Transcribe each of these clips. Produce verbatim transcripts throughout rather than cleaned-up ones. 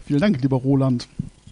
Vielen Dank, lieber Roland.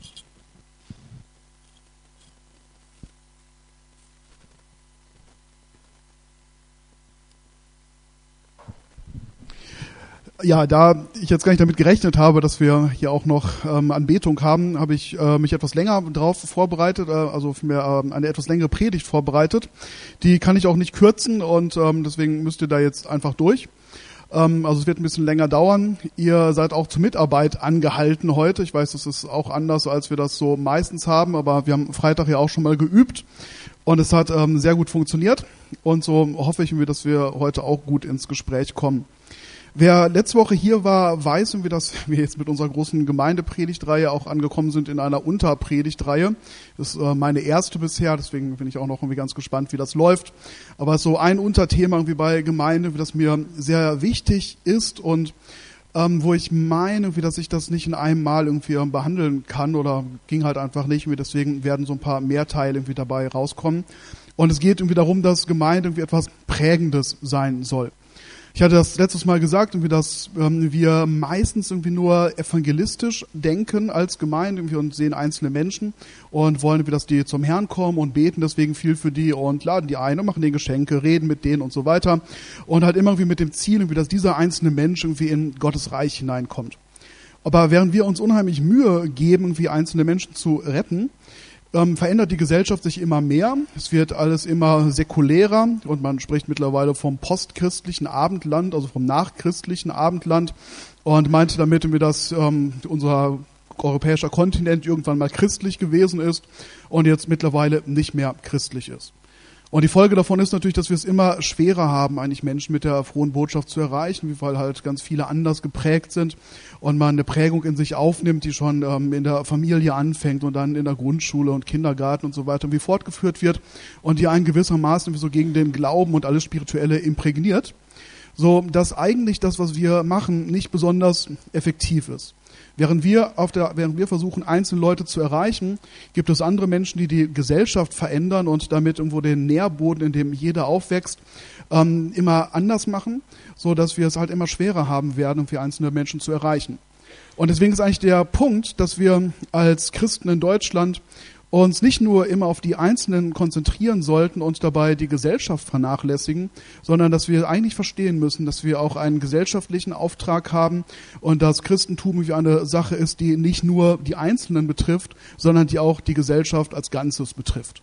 Ja, da ich jetzt gar nicht damit gerechnet habe, dass wir hier auch noch ähm, Anbetung haben, habe ich äh, mich etwas länger drauf vorbereitet, äh, also für mir äh, eine etwas längere Predigt vorbereitet. Die kann ich auch nicht kürzen und ähm, deswegen müsst ihr da jetzt einfach durch. Ähm, also es wird ein bisschen länger dauern. Ihr seid auch zur Mitarbeit angehalten heute. Ich weiß, das ist auch anders, als wir das so meistens haben, aber wir haben Freitag ja auch schon mal geübt und es hat ähm, sehr gut funktioniert und so hoffe ich, dass wir heute auch gut ins Gespräch kommen. Wer letzte Woche hier war, weiß, dass wir jetzt mit unserer großen Gemeindepredigtreihe auch angekommen sind in einer Unterpredigtreihe. Das ist äh, meine erste bisher, deswegen bin ich auch noch irgendwie ganz gespannt, wie das läuft. Aber so ein Unterthema irgendwie bei Gemeinde, das mir sehr wichtig ist und ähm, wo ich meine, wie dass ich das nicht in einem Mal irgendwie behandeln kann oder ging halt einfach nicht. Und deswegen werden so ein paar Mehrteile irgendwie dabei rauskommen. Und es geht irgendwie darum, dass Gemeinde irgendwie etwas Prägendes sein soll. Ich hatte das letztes Mal gesagt, irgendwie, dass ähm, wir meistens irgendwie nur evangelistisch denken als Gemeinde irgendwie und sehen einzelne Menschen und wollen irgendwie, dass die zum Herrn kommen und beten deswegen viel für die und laden die ein und machen denen Geschenke, reden mit denen und so weiter und halt immer irgendwie mit dem Ziel, irgendwie, dass dieser einzelne Mensch irgendwie in Gottes Reich hineinkommt. Aber während wir uns unheimlich Mühe geben, irgendwie einzelne Menschen zu retten, Ähm, verändert die Gesellschaft sich immer mehr. Es wird alles immer säkulärer und man spricht mittlerweile vom postchristlichen Abendland, also vom nachchristlichen Abendland und meinte damit, dass ähm, unser europäischer Kontinent irgendwann mal christlich gewesen ist und jetzt mittlerweile nicht mehr christlich ist. Und die Folge davon ist natürlich, dass wir es immer schwerer haben, eigentlich Menschen mit der frohen Botschaft zu erreichen, weil halt ganz viele anders geprägt sind und man eine Prägung in sich aufnimmt, die schon ähm, in der Familie anfängt und dann in der Grundschule und Kindergarten und so weiter wie fortgeführt wird und die einen gewissermaßen wie so gegen den Glauben und alles Spirituelle imprägniert, so dass eigentlich das, was wir machen, nicht besonders effektiv ist. Während wir auf der, während wir versuchen, einzelne Leute zu erreichen, gibt es andere Menschen, die die Gesellschaft verändern und damit irgendwo den Nährboden, in dem jeder aufwächst, ähm, immer anders machen, so dass wir es halt immer schwerer haben werden, um für einzelne Menschen zu erreichen. Und deswegen ist eigentlich der Punkt, dass wir als Christen in Deutschland uns nicht nur immer auf die Einzelnen konzentrieren sollten und dabei die Gesellschaft vernachlässigen, sondern dass wir eigentlich verstehen müssen, dass wir auch einen gesellschaftlichen Auftrag haben und dass Christentum wie eine Sache ist, die nicht nur die Einzelnen betrifft, sondern die auch die Gesellschaft als Ganzes betrifft.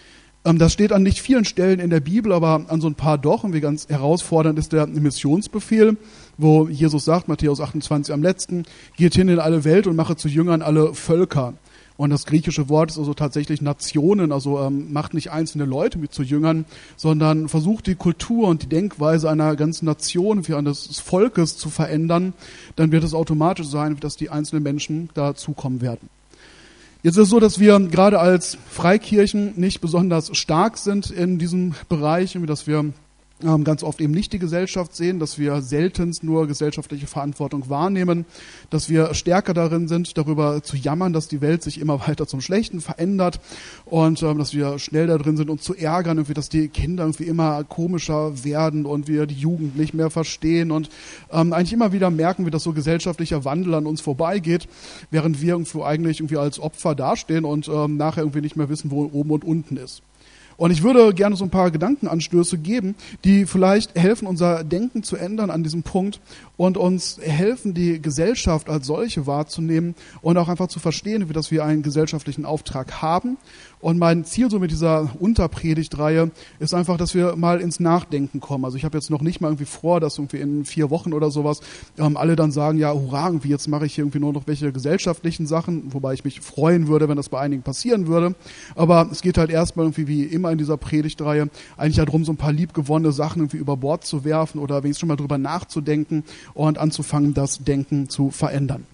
Das steht an nicht vielen Stellen in der Bibel, aber an so ein paar doch. Und wie ganz herausfordernd ist der Missionsbefehl, wo Jesus sagt, Matthäus achtundzwanzig am letzten, geht hin in alle Welt und mache zu Jüngern alle Völker. Und das griechische Wort ist also tatsächlich Nationen, also ähm, macht nicht einzelne Leute mit zu Jüngern, sondern versucht die Kultur und die Denkweise einer ganzen Nation, wie eines Volkes zu verändern, dann wird es automatisch sein, dass die einzelnen Menschen dazukommen werden. Jetzt ist es so, dass wir gerade als Freikirchen nicht besonders stark sind in diesem Bereich, dass wir ähm, ganz oft eben nicht die Gesellschaft sehen, dass wir seltenst nur gesellschaftliche Verantwortung wahrnehmen, dass wir stärker darin sind, darüber zu jammern, dass die Welt sich immer weiter zum Schlechten verändert und ähm, dass wir schnell da drin sind, uns zu ärgern, irgendwie, dass die Kinder irgendwie immer komischer werden und wir die Jugend nicht mehr verstehen und ähm, eigentlich immer wieder merken, wie das so gesellschaftlicher Wandel an uns vorbeigeht, während wir irgendwo eigentlich irgendwie als Opfer dastehen und ähm, nachher irgendwie nicht mehr wissen, wo oben und unten ist. Und ich würde gerne so ein paar Gedankenanstöße geben, die vielleicht helfen, unser Denken zu ändern an diesem Punkt und uns helfen, die Gesellschaft als solche wahrzunehmen und auch einfach zu verstehen, wie dass wir einen gesellschaftlichen Auftrag haben. Und mein Ziel so mit dieser Unterpredigtreihe ist einfach, dass wir mal ins Nachdenken kommen. Also ich habe jetzt noch nicht mal irgendwie vor, dass irgendwie in vier Wochen oder sowas ähm, alle dann sagen, ja, hurra, irgendwie jetzt mache ich hier irgendwie nur noch welche gesellschaftlichen Sachen, wobei ich mich freuen würde, wenn das bei einigen passieren würde. Aber es geht halt erstmal irgendwie wie immer in dieser Predigtreihe eigentlich darum, so ein paar liebgewonnene Sachen irgendwie über Bord zu werfen oder wenigstens schon mal drüber nachzudenken und anzufangen, das Denken zu verändern.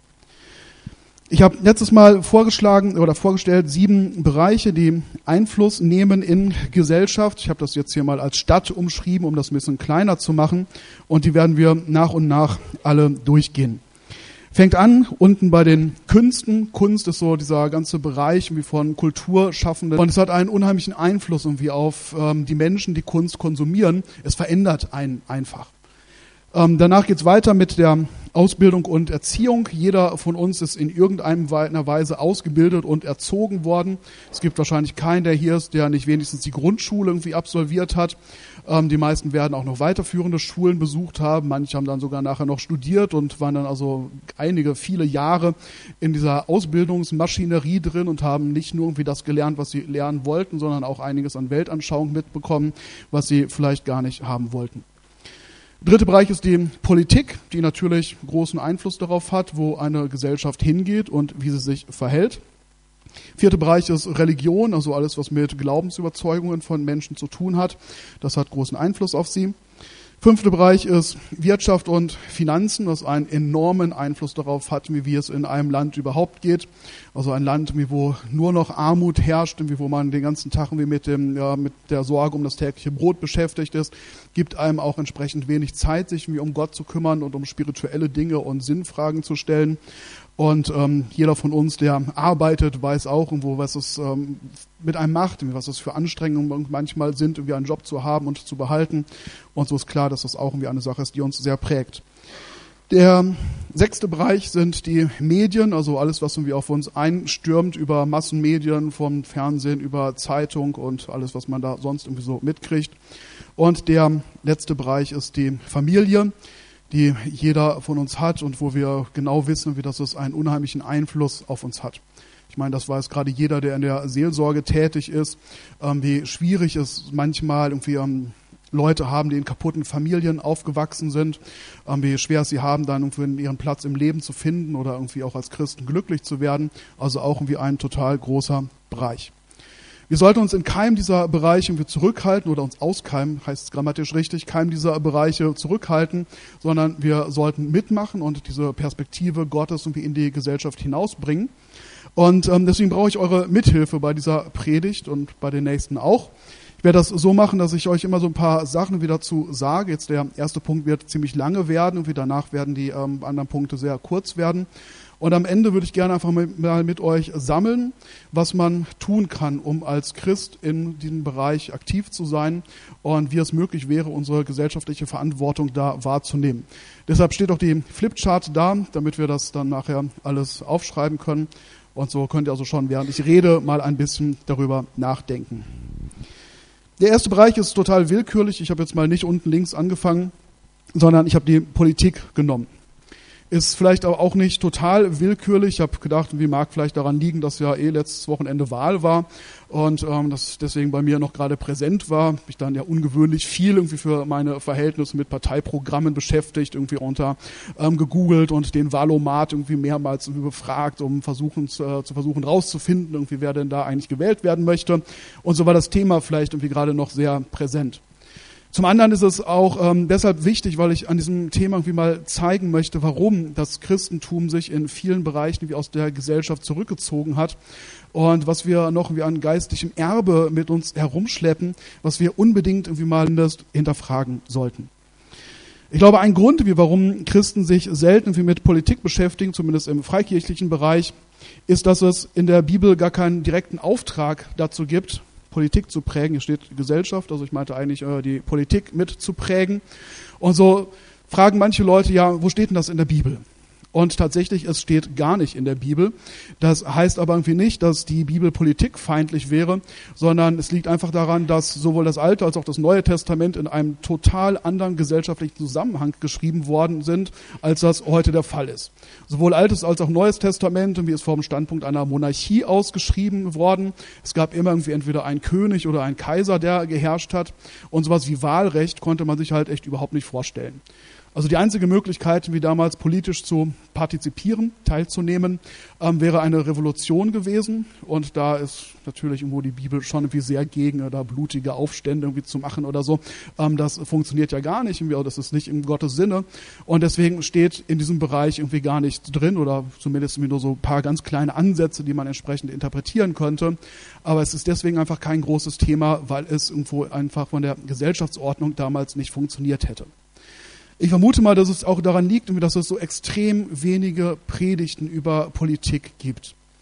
Ich habe letztes Mal vorgeschlagen oder vorgestellt sieben Bereiche, die Einfluss nehmen in Gesellschaft. Ich habe das jetzt hier mal als Stadt umschrieben, um das ein bisschen kleiner zu machen. Und die werden wir nach und nach alle durchgehen. Fängt an unten bei den Künsten. Kunst ist so dieser ganze Bereich wie von Kulturschaffenden. Und es hat einen unheimlichen Einfluss irgendwie auf ähm, die Menschen, die Kunst konsumieren. Es verändert einen einfach. Ähm, danach geht's weiter mit der Ausbildung und Erziehung. Jeder von uns ist in irgendeiner Weise ausgebildet und erzogen worden. Es gibt wahrscheinlich keinen, der hier ist, der nicht wenigstens die Grundschule irgendwie absolviert hat. Ähm, die meisten werden auch noch weiterführende Schulen besucht haben. Manche haben dann sogar nachher noch studiert und waren dann also einige, viele Jahre in dieser Ausbildungsmaschinerie drin und haben nicht nur irgendwie das gelernt, was sie lernen wollten, sondern auch einiges an Weltanschauung mitbekommen, was sie vielleicht gar nicht haben wollten. Der dritte Bereich ist die Politik, die natürlich großen Einfluss darauf hat, wo eine Gesellschaft hingeht und wie sie sich verhält. Vierter Bereich ist Religion, also alles, was mit Glaubensüberzeugungen von Menschen zu tun hat. Das hat großen Einfluss auf sie. Fünfter Bereich ist Wirtschaft und Finanzen, was einen enormen Einfluss darauf hat, wie es in einem Land überhaupt geht. Also ein Land, wo nur noch Armut herrscht, wo man den ganzen Tag mit, dem, ja, mit der Sorge um das tägliche Brot beschäftigt ist, gibt einem auch entsprechend wenig Zeit, sich um Gott zu kümmern und um spirituelle Dinge und Sinnfragen zu stellen. Und ähm, jeder von uns, der arbeitet, weiß auch, wo was es ähm, mit einem macht, was es für Anstrengungen manchmal sind, irgendwie einen Job zu haben und zu behalten. Und so ist klar, dass das auch irgendwie eine Sache ist, die uns sehr prägt. Der sechste Bereich sind die Medien, also alles, was irgendwie auf uns einstürmt über Massenmedien, vom Fernsehen über Zeitung und alles, was man da sonst irgendwie so mitkriegt. Und der letzte Bereich ist die Familie, die jeder von uns hat und wo wir genau wissen, wie das es einen unheimlichen Einfluss auf uns hat. Ich meine, das weiß gerade jeder, der in der Seelsorge tätig ist, ähm, wie schwierig es manchmal irgendwie ähm, Leute haben, die in kaputten Familien aufgewachsen sind, ähm, wie schwer es sie haben, dann irgendwie ihren Platz im Leben zu finden oder irgendwie auch als Christen glücklich zu werden. Also auch irgendwie ein total großer Bereich. Wir sollten uns in keinem dieser Bereiche irgendwie zurückhalten oder uns auskeimen, heißt es grammatisch richtig, keinem dieser Bereiche zurückhalten, sondern wir sollten mitmachen und diese Perspektive Gottes irgendwie in die Gesellschaft hinausbringen. Und ähm, deswegen brauche ich eure Mithilfe bei dieser Predigt und bei den nächsten auch. Ich werde das so machen, dass ich euch immer so ein paar Sachen wieder dazu sage. Jetzt der erste Punkt wird ziemlich lange werden und danach werden die ähm, anderen Punkte sehr kurz werden. Und am Ende würde ich gerne einfach mal mit euch sammeln, was man tun kann, um als Christ in diesem Bereich aktiv zu sein und wie es möglich wäre, unsere gesellschaftliche Verantwortung da wahrzunehmen. Deshalb steht auch die Flipchart da, damit wir das dann nachher alles aufschreiben können. Und so könnt ihr also schon, während ich rede, mal ein bisschen darüber nachdenken. Der erste Bereich ist total willkürlich. Ich habe jetzt mal nicht unten links angefangen, sondern ich habe die Politik genommen. Ist vielleicht aber auch nicht total willkürlich. Ich habe gedacht, wie mag vielleicht daran liegen, dass ja eh letztes Wochenende Wahl war und ähm, das deswegen bei mir noch gerade präsent war. Hab ich dann ja ungewöhnlich viel irgendwie für meine Verhältnisse mit Parteiprogrammen beschäftigt, irgendwie runter ähm, gegoogelt und den Wahlomat irgendwie mehrmals irgendwie befragt, um versuchen zu, äh, zu versuchen rauszufinden, irgendwie wer denn da eigentlich gewählt werden möchte. Und so war das Thema vielleicht irgendwie gerade noch sehr präsent. Zum anderen ist es auch ähm, deshalb wichtig, weil ich an diesem Thema irgendwie mal zeigen möchte, warum das Christentum sich in vielen Bereichen wie aus der Gesellschaft zurückgezogen hat und was wir noch wie an geistlichem Erbe mit uns herumschleppen, was wir unbedingt irgendwie mal hinterfragen sollten. Ich glaube, ein Grund, wie warum Christen sich selten wie mit Politik beschäftigen, zumindest im freikirchlichen Bereich, ist, dass es in der Bibel gar keinen direkten Auftrag dazu gibt, Politik zu prägen. Hier steht Gesellschaft, also ich meinte eigentlich äh, die Politik mit zu prägen. Und so fragen manche Leute, ja, wo steht denn das in der Bibel? Und tatsächlich, es steht gar nicht in der Bibel. Das heißt aber irgendwie nicht, dass die Bibel politikfeindlich wäre, sondern es liegt einfach daran, dass sowohl das Alte als auch das Neue Testament in einem total anderen gesellschaftlichen Zusammenhang geschrieben worden sind, als das heute der Fall ist. Sowohl Altes als auch Neues Testament, wie es vom Standpunkt einer Monarchie ausgeschrieben worden. Es gab immer irgendwie entweder einen König oder einen Kaiser, der geherrscht hat. Und sowas wie Wahlrecht konnte man sich halt echt überhaupt nicht vorstellen. Also die einzige Möglichkeit, wie damals politisch zu partizipieren, teilzunehmen, ähm, wäre eine Revolution gewesen. Und da ist natürlich irgendwo die Bibel schon irgendwie sehr gegen, oder blutige Aufstände irgendwie zu machen oder so. Ähm, das funktioniert ja gar nicht, irgendwie, das ist nicht in Gottes Sinne. Und deswegen steht in diesem Bereich irgendwie gar nichts drin oder zumindest nur so ein paar ganz kleine Ansätze, die man entsprechend interpretieren könnte. Aber es ist deswegen einfach kein großes Thema, weil es irgendwo einfach von der Gesellschaftsordnung damals nicht funktioniert hätte. Ich vermute mal, dass es auch daran liegt, dass es so extrem wenige Predigten über Politik gibt.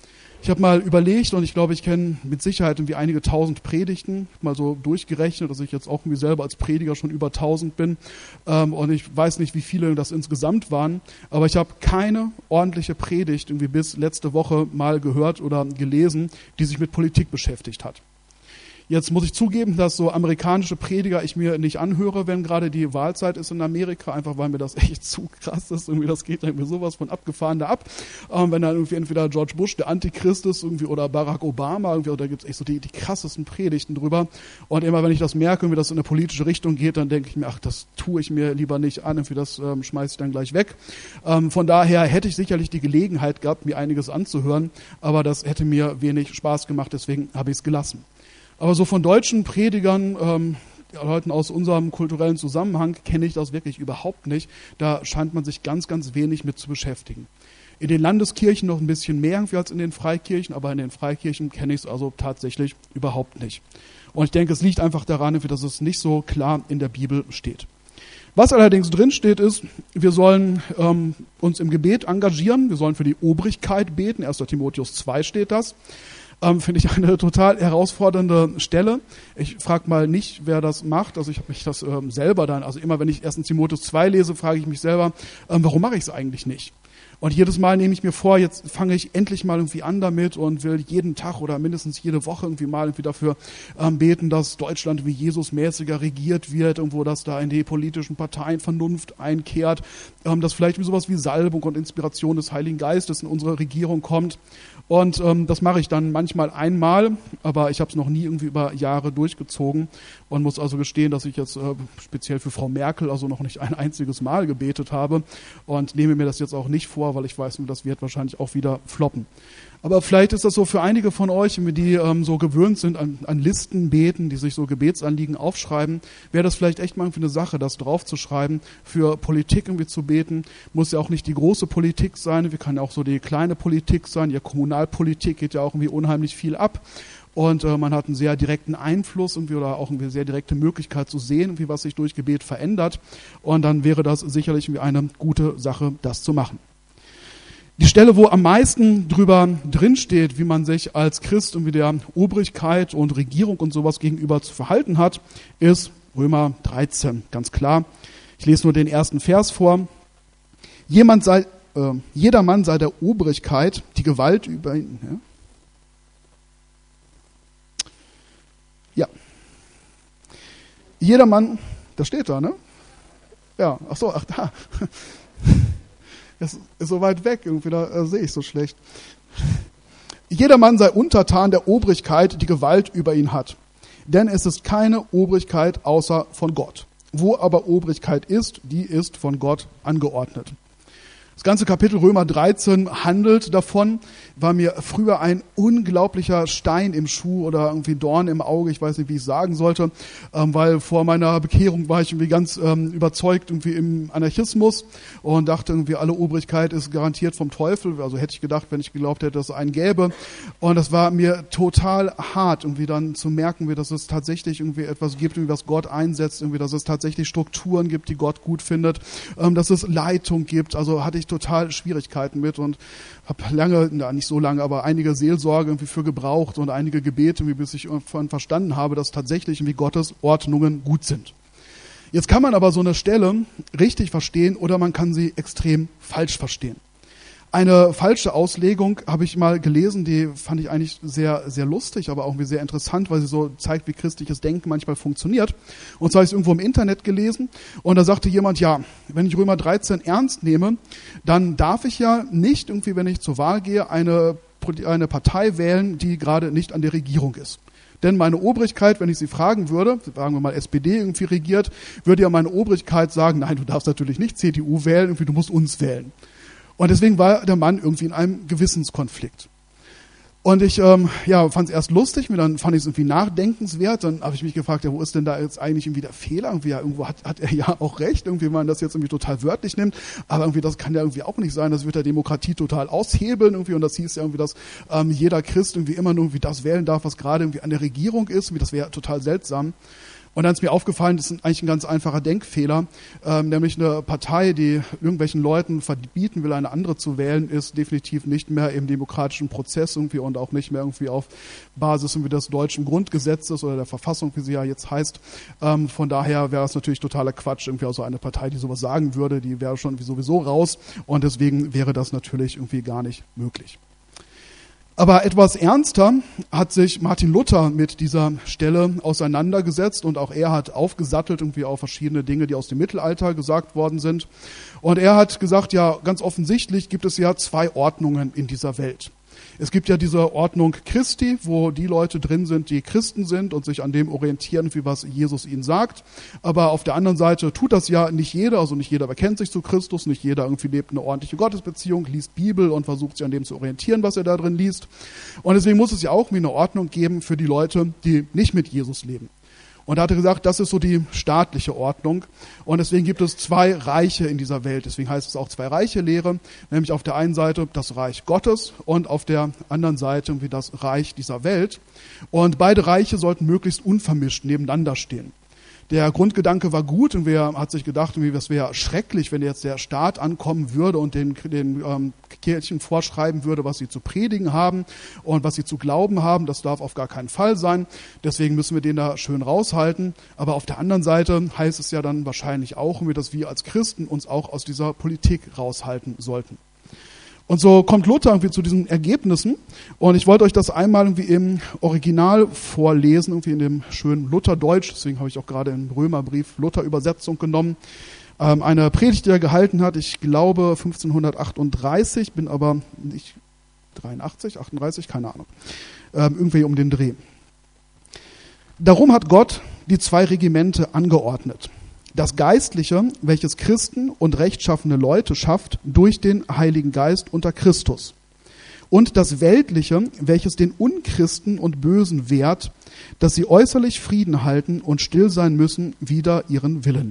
Ich habe mal überlegt und ich glaube, ich kenne mit Sicherheit irgendwie einige tausend Predigten, mal so durchgerechnet, dass ich jetzt auch irgendwie selber als Prediger schon über tausend bin ähm, und ich weiß nicht, wie viele das insgesamt waren, aber ich habe keine ordentliche Predigt irgendwie bis letzte Woche mal gehört oder gelesen, die sich mit Politik beschäftigt hat. Jetzt muss ich zugeben, dass so amerikanische Prediger ich mir nicht anhöre, wenn gerade die Wahlzeit ist in Amerika, einfach weil mir das echt zu krass ist. Irgendwie das geht irgendwie sowas von abgefahren da ab. Ähm, wenn dann irgendwie entweder George Bush, der Antichrist ist, irgendwie oder Barack Obama, irgendwie, oder da gibt's echt so die, die krassesten Predigten drüber. Und immer wenn ich das merke, irgendwie das in eine politische Richtung geht, dann denke ich mir, ach, das tue ich mir lieber nicht an, irgendwie das ähm, schmeiße ich dann gleich weg. Ähm, von daher hätte ich sicherlich die Gelegenheit gehabt, mir einiges anzuhören, aber das hätte mir wenig Spaß gemacht, deswegen habe ich es gelassen. Aber so von deutschen Predigern, ähm, Leuten aus unserem kulturellen Zusammenhang, kenne ich das wirklich überhaupt nicht. Da scheint man sich ganz, ganz wenig mit zu beschäftigen. In den Landeskirchen noch ein bisschen mehr als in den Freikirchen, aber in den Freikirchen kenne ich es also tatsächlich überhaupt nicht. Und ich denke, es liegt einfach daran, dass es nicht so klar in der Bibel steht. Was allerdings drin steht, ist, wir sollen ähm, uns im Gebet engagieren, wir sollen für die Obrigkeit beten, erster Timotheus zwei steht das. Ähm, finde ich eine total herausfordernde Stelle. Ich frage mal nicht, wer das macht. Also ich habe mich das ähm, selber dann, also immer wenn ich ersten Timotheus zwei lese, frage ich mich selber, ähm, warum mache ich es eigentlich nicht? Und jedes Mal nehme ich mir vor, jetzt fange ich endlich mal irgendwie an damit und will jeden Tag oder mindestens jede Woche irgendwie mal irgendwie dafür ähm, beten, dass Deutschland wie Jesus-mäßiger regiert wird, irgendwo, dass da in die politischen Parteien Vernunft einkehrt, ähm, dass vielleicht sowas wie Salbung und Inspiration des Heiligen Geistes in unsere Regierung kommt. Und ähm, das mache ich dann manchmal einmal, aber ich habe es noch nie irgendwie über Jahre durchgezogen und muss also gestehen, dass ich jetzt äh, speziell für Frau Merkel also noch nicht ein einziges Mal gebetet habe und nehme mir das jetzt auch nicht vor, weil ich weiß, das wird wahrscheinlich auch wieder floppen. Aber vielleicht ist das so für einige von euch, die ähm, so gewöhnt sind an, an Listen beten, die sich so Gebetsanliegen aufschreiben, wäre das vielleicht echt mal irgendwie eine Sache, das draufzuschreiben, für Politik irgendwie zu beten. Muss ja auch nicht die große Politik sein, wir kann ja auch so die kleine Politik sein, ja Kommunalpolitik geht ja auch irgendwie unheimlich viel ab. Und äh, man hat einen sehr direkten Einfluss irgendwie oder auch eine sehr direkte Möglichkeit zu sehen, wie was sich durch Gebet verändert. Und dann wäre das sicherlich irgendwie eine gute Sache, das zu machen. Die Stelle, wo am meisten drüber drinsteht, wie man sich als Christ irgendwie der Obrigkeit und Regierung und sowas gegenüber zu verhalten hat, ist Römer dreizehn, ganz klar. Ich lese nur den ersten Vers vor. Jemand sei, äh, jeder Mann sei der Obrigkeit die Gewalt über ihn. Ja. ja. Jeder Mann, das steht da, ne? Ja, ach so, ach da. Das ist so weit weg, irgendwie, da äh, sehe ich so schlecht. Jeder Mann sei untertan der Obrigkeit, die Gewalt über ihn hat. Denn es ist keine Obrigkeit außer von Gott. Wo aber Obrigkeit ist, die ist von Gott angeordnet. Das ganze Kapitel Römer dreizehn handelt davon, war mir früher ein unglaublicher Stein im Schuh oder irgendwie Dorn im Auge, ich weiß nicht, wie ich sagen sollte, ähm, weil vor meiner Bekehrung war ich irgendwie ganz ähm, überzeugt irgendwie im Anarchismus und dachte irgendwie, alle Obrigkeit ist garantiert vom Teufel, also hätte ich gedacht, wenn ich geglaubt hätte, dass es einen gäbe. Und das war mir total hart, irgendwie dann zu merken, wie dass es tatsächlich irgendwie etwas gibt, irgendwie was Gott einsetzt, irgendwie, dass es tatsächlich Strukturen gibt, die Gott gut findet, ähm, dass es Leitung gibt, also hatte ich total Schwierigkeiten mit und habe lange, na, nicht so lange, aber einige Seelsorge irgendwie für gebraucht und einige Gebete, bis ich irgendwann verstanden habe, dass tatsächlich irgendwie Gottes Ordnungen gut sind. Jetzt kann man aber so eine Stelle richtig verstehen oder man kann sie extrem falsch verstehen. Eine falsche Auslegung habe ich mal gelesen, die fand ich eigentlich sehr, sehr lustig, aber auch irgendwie sehr interessant, weil sie so zeigt, wie christliches Denken manchmal funktioniert. Und zwar habe ich es irgendwo im Internet gelesen und da sagte jemand, ja, wenn ich Römer dreizehn ernst nehme, dann darf ich ja nicht irgendwie, wenn ich zur Wahl gehe, eine, eine Partei wählen, die gerade nicht an der Regierung ist. Denn meine Obrigkeit, wenn ich sie fragen würde, sagen wir mal S P D irgendwie regiert, würde ja meine Obrigkeit sagen, nein, du darfst natürlich nicht C D U wählen, irgendwie du musst uns wählen. Und deswegen war der Mann irgendwie in einem Gewissenskonflikt. Und ich ähm, ja, fand es erst lustig, mir dann fand ich es irgendwie nachdenkenswert. Dann habe ich mich gefragt, ja, wo ist denn da jetzt eigentlich irgendwie der Fehler? Irgendwie, ja, irgendwo hat, hat er ja auch recht, irgendwie, wenn man das jetzt irgendwie total wörtlich nimmt. Aber irgendwie, das kann ja irgendwie auch nicht sein. Das wird der Demokratie total aushebeln irgendwie. Und das hieß ja irgendwie, dass ähm, jeder Christ irgendwie immer nur irgendwie das wählen darf, was gerade irgendwie an der Regierung ist. Irgendwie, das wäre total seltsam. Und dann ist mir aufgefallen, das ist eigentlich ein ganz einfacher Denkfehler, ähm, nämlich eine Partei, die irgendwelchen Leuten verbieten will, eine andere zu wählen, ist definitiv nicht mehr im demokratischen Prozess irgendwie und auch nicht mehr irgendwie auf Basis irgendwie des deutschen Grundgesetzes oder der Verfassung, wie sie ja jetzt heißt. Ähm, von daher wäre es natürlich totaler Quatsch, irgendwie auch so eine Partei, die sowas sagen würde, die wäre schon sowieso raus und deswegen wäre das natürlich irgendwie gar nicht möglich. Aber etwas ernster hat sich Martin Luther mit dieser Stelle auseinandergesetzt und auch er hat aufgesattelt irgendwie auf verschiedene Dinge, die aus dem Mittelalter gesagt worden sind. Und er hat gesagt, ja, ganz offensichtlich gibt es ja zwei Ordnungen in dieser Welt. Es gibt ja diese Ordnung Christi, wo die Leute drin sind, die Christen sind und sich an dem orientieren, wie was Jesus ihnen sagt. Aber auf der anderen Seite tut das ja nicht jeder, also nicht jeder bekennt sich zu Christus, nicht jeder irgendwie lebt eine ordentliche Gottesbeziehung, liest Bibel und versucht sich an dem zu orientieren, was er da drin liest. Und deswegen muss es ja auch wie eine Ordnung geben für die Leute, die nicht mit Jesus leben. Und er hatte gesagt, das ist so die staatliche Ordnung. Und deswegen gibt es zwei Reiche in dieser Welt. Deswegen heißt es auch Zwei-Reiche-Lehre. Nämlich auf der einen Seite das Reich Gottes und auf der anderen Seite wie das Reich dieser Welt. Und beide Reiche sollten möglichst unvermischt nebeneinander stehen. Der Grundgedanke war gut und wer hat sich gedacht, es wäre schrecklich, wenn jetzt der Staat ankommen würde und den, den ähm, Kirchen vorschreiben würde, was sie zu predigen haben und was sie zu glauben haben. Das darf auf gar keinen Fall sein. Deswegen müssen wir den da schön raushalten. Aber auf der anderen Seite heißt es ja dann wahrscheinlich auch, dass wir als Christen uns auch aus dieser Politik raushalten sollten. Und so kommt Luther irgendwie zu diesen Ergebnissen. Und ich wollte euch das einmal irgendwie im Original vorlesen, irgendwie in dem schönen Lutherdeutsch. Deswegen habe ich auch gerade im Römerbrief Luther-Übersetzung genommen. Ähm, eine Predigt, die er gehalten hat, ich glaube fünfzehnhundertachtunddreißig, bin aber nicht dreiundachtzig, achtunddreißig, keine Ahnung. Ähm, irgendwie um den Dreh. Darum hat Gott die zwei Regimente angeordnet. Das Geistliche, welches Christen und rechtschaffene Leute schafft, durch den Heiligen Geist unter Christus. Und das Weltliche, welches den Unchristen und Bösen wehrt, dass sie äußerlich Frieden halten und still sein müssen, wider ihren Willen.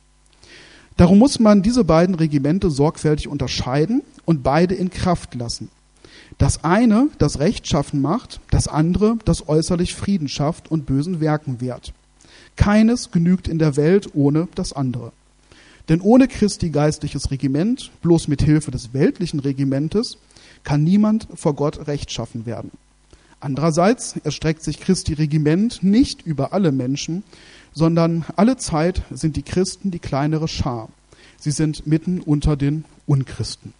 Darum muss man diese beiden Regimente sorgfältig unterscheiden und beide in Kraft lassen. Das eine, das Rechtschaffen macht, das andere, das äußerlich Frieden schafft und bösen Werken wehrt. Keines genügt in der Welt ohne das andere. Denn ohne Christi geistliches Regiment, bloß mit Hilfe des weltlichen Regimentes, kann niemand vor Gott rechtschaffen werden. Andererseits erstreckt sich Christi Regiment nicht über alle Menschen, sondern alle Zeit sind die Christen die kleinere Schar. Sie sind mitten unter den Unchristen.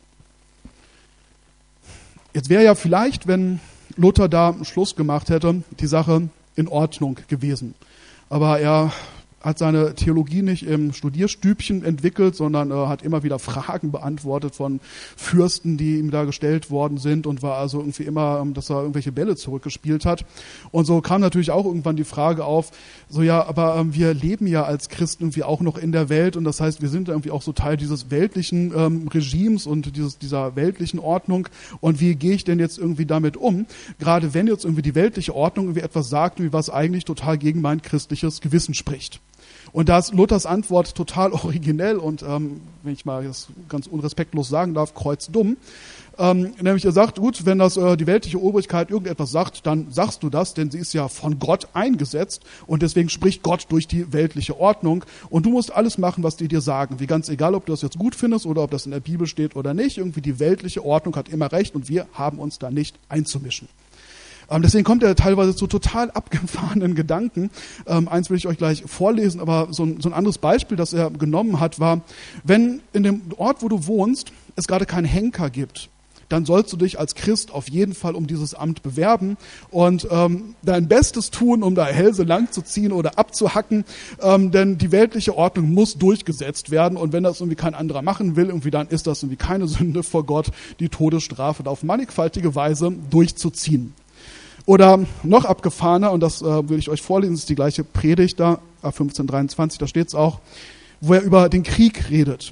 Jetzt wäre ja vielleicht, wenn Luther da Schluss gemacht hätte, die Sache in Ordnung gewesen. Aber er hat seine Theologie nicht im Studierstübchen entwickelt, sondern äh, hat immer wieder Fragen beantwortet von Fürsten, die ihm da gestellt worden sind und war also irgendwie immer, ähm, dass er irgendwelche Bälle zurückgespielt hat. Und so kam natürlich auch irgendwann die Frage auf, so ja, aber ähm, wir leben ja als Christen irgendwie auch noch in der Welt und das heißt, wir sind irgendwie auch so Teil dieses weltlichen ähm, Regimes und dieses, dieser weltlichen Ordnung und wie gehe ich denn jetzt irgendwie damit um? Gerade wenn jetzt irgendwie die weltliche Ordnung irgendwie etwas sagt, wie was eigentlich total gegen mein christliches Gewissen spricht. Und da ist Luthers Antwort total originell und, ähm, wenn ich mal das ganz unrespektlos sagen darf, kreuzdumm. Ähm, nämlich er sagt, gut, wenn das äh, die weltliche Obrigkeit irgendetwas sagt, dann sagst du das, denn sie ist ja von Gott eingesetzt und deswegen spricht Gott durch die weltliche Ordnung und du musst alles machen, was die dir sagen. Wie ganz egal, ob du das jetzt gut findest oder ob das in der Bibel steht oder nicht, irgendwie die weltliche Ordnung hat immer recht und wir haben uns da nicht einzumischen. Ähm, deswegen kommt er teilweise zu total abgefahrenen Gedanken. Ähm, eins will ich euch gleich vorlesen, aber so ein, so ein anderes Beispiel, das er genommen hat, war, wenn in dem Ort, wo du wohnst, es gerade keinen Henker gibt, dann sollst du dich als Christ auf jeden Fall um dieses Amt bewerben und ähm, dein Bestes tun, um da Hälse lang zu ziehen oder abzuhacken, ähm, denn die weltliche Ordnung muss durchgesetzt werden und wenn das irgendwie kein anderer machen will, irgendwie dann ist das irgendwie keine Sünde vor Gott, die Todesstrafe auf mannigfaltige Weise durchzuziehen. Oder noch abgefahrener, und das äh, will ich euch vorlesen, das ist die gleiche Predigt da, fünfzehn dreiundzwanzig, da steht es auch, wo er über den Krieg redet.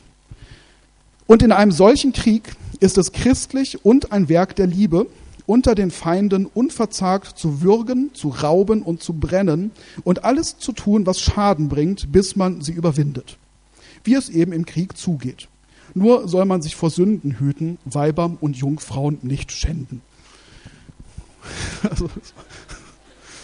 Und in einem solchen Krieg ist es christlich und ein Werk der Liebe, unter den Feinden unverzagt zu würgen, zu rauben und zu brennen und alles zu tun, was Schaden bringt, bis man sie überwindet. Wie es eben im Krieg zugeht. Nur soll man sich vor Sünden hüten, Weiber und Jungfrauen nicht schänden. Also,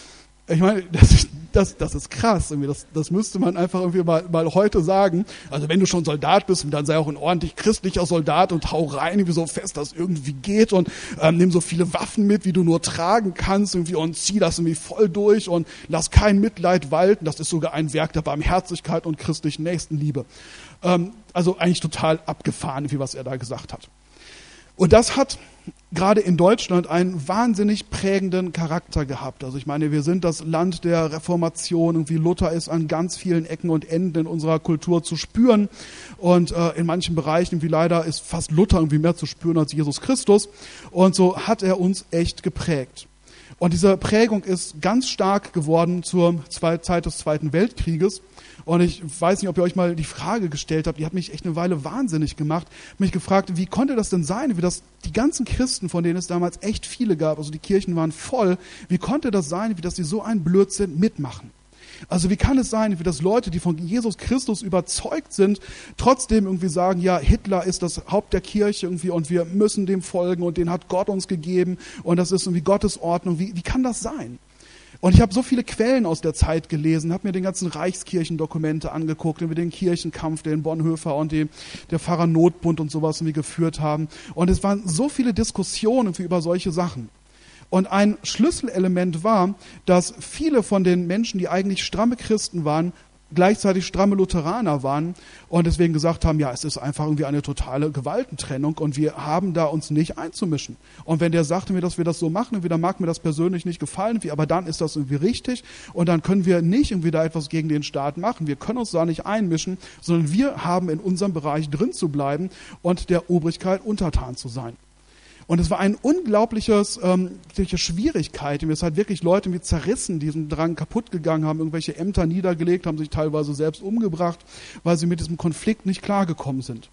Ich meine, das ist, das, das ist krass. Irgendwie. Das, das müsste man einfach irgendwie mal, mal heute sagen. Also wenn du schon Soldat bist, dann sei auch ein ordentlich christlicher Soldat und hau rein, irgendwie so fest, dass es irgendwie geht und ähm, nimm so viele Waffen mit, wie du nur tragen kannst irgendwie und zieh das irgendwie voll durch und lass kein Mitleid walten. Das ist sogar ein Werk der Barmherzigkeit und christlichen Nächstenliebe. Ähm, also eigentlich total abgefahren, wie was er da gesagt hat. Und das hat gerade in Deutschland einen wahnsinnig prägenden Charakter gehabt. Also ich meine, wir sind das Land der Reformation, irgendwie Luther ist an ganz vielen Ecken und Enden in unserer Kultur zu spüren und äh, in manchen Bereichen, wie leider, ist fast Luther irgendwie mehr zu spüren als Jesus Christus und so hat er uns echt geprägt. Und diese Prägung ist ganz stark geworden zur Zeit des Zweiten Weltkrieges. Und ich weiß nicht, ob ihr euch mal die Frage gestellt habt, die hat mich echt eine Weile wahnsinnig gemacht, mich gefragt, wie konnte das denn sein, wie das die ganzen Christen, von denen es damals echt viele gab, also die Kirchen waren voll, wie konnte das sein, wie dass die so einen Blödsinn mitmachen? Also wie kann es sein, wie das Leute, die von Jesus Christus überzeugt sind, trotzdem irgendwie sagen, ja, Hitler ist das Haupt der Kirche irgendwie und wir müssen dem folgen und den hat Gott uns gegeben und das ist irgendwie Gottes Ordnung. Wie, wie kann das sein? Und ich habe so viele Quellen aus der Zeit gelesen, habe mir den ganzen Reichskirchendokumente angeguckt, über den Kirchenkampf, den Bonhoeffer und die, der Pfarrer Notbund und sowas irgendwie geführt haben. Und es waren so viele Diskussionen über solche Sachen. Und ein Schlüsselelement war, dass viele von den Menschen, die eigentlich stramme Christen waren, gleichzeitig stramme Lutheraner waren und deswegen gesagt haben, ja, es ist einfach irgendwie eine totale Gewaltentrennung und wir haben da uns nicht einzumischen. Und wenn der sagte mir, dass wir das so machen, dann mag mir das persönlich nicht gefallen, aber dann ist das irgendwie richtig und dann können wir nicht irgendwie da etwas gegen den Staat machen. Wir können uns da nicht einmischen, sondern wir haben in unserem Bereich drin zu bleiben und der Obrigkeit untertan zu sein. Und es war ein unglaubliches, ähm, Schwierigkeit, es hat wirklich Leute wie zerrissen, die diesen Drang kaputt gegangen haben, irgendwelche Ämter niedergelegt, haben sich teilweise selbst umgebracht, weil sie mit diesem Konflikt nicht klargekommen sind.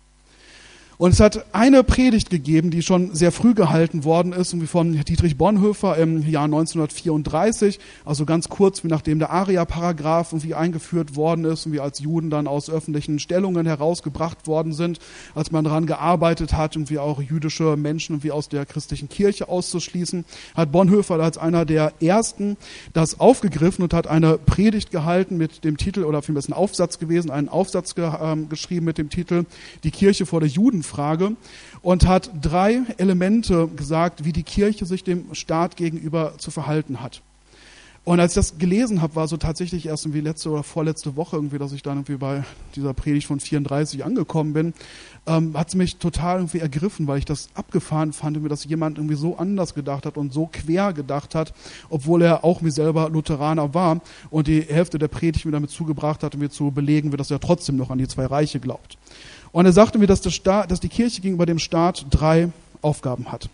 Und es hat eine Predigt gegeben, die schon sehr früh gehalten worden ist, irgendwie von Dietrich Bonhoeffer im Jahr neunzehnhundertvierunddreißig, also ganz kurz, wie nachdem der Aria-Paragraph irgendwie eingeführt worden ist und wie als Juden dann aus öffentlichen Stellungen herausgebracht worden sind, als man daran gearbeitet hat, irgendwie auch jüdische Menschen irgendwie aus der christlichen Kirche auszuschließen, hat Bonhoeffer als einer der ersten das aufgegriffen und hat eine Predigt gehalten mit dem Titel, oder vielmehr ist ein Aufsatz gewesen, einen Aufsatz ge- äh, geschrieben mit dem Titel Die Kirche vor der Juden Frage und hat drei Elemente gesagt, wie die Kirche sich dem Staat gegenüber zu verhalten hat. Und als ich das gelesen habe, war so tatsächlich erst irgendwie letzte oder vorletzte Woche irgendwie, dass ich dann irgendwie bei dieser Predigt von vierunddreißig angekommen bin, ähm, hat es mich total irgendwie ergriffen, weil ich das abgefahren fand, irgendwie, dass jemand irgendwie so anders gedacht hat und so quer gedacht hat, obwohl er auch wie selber Lutheraner war und die Hälfte der Predigt mir damit zugebracht hat, mir zu belegen, dass er trotzdem noch an die zwei Reiche glaubt. Und er sagte mir, dass, der Staat, dass die Kirche gegenüber dem Staat drei Aufgaben hat.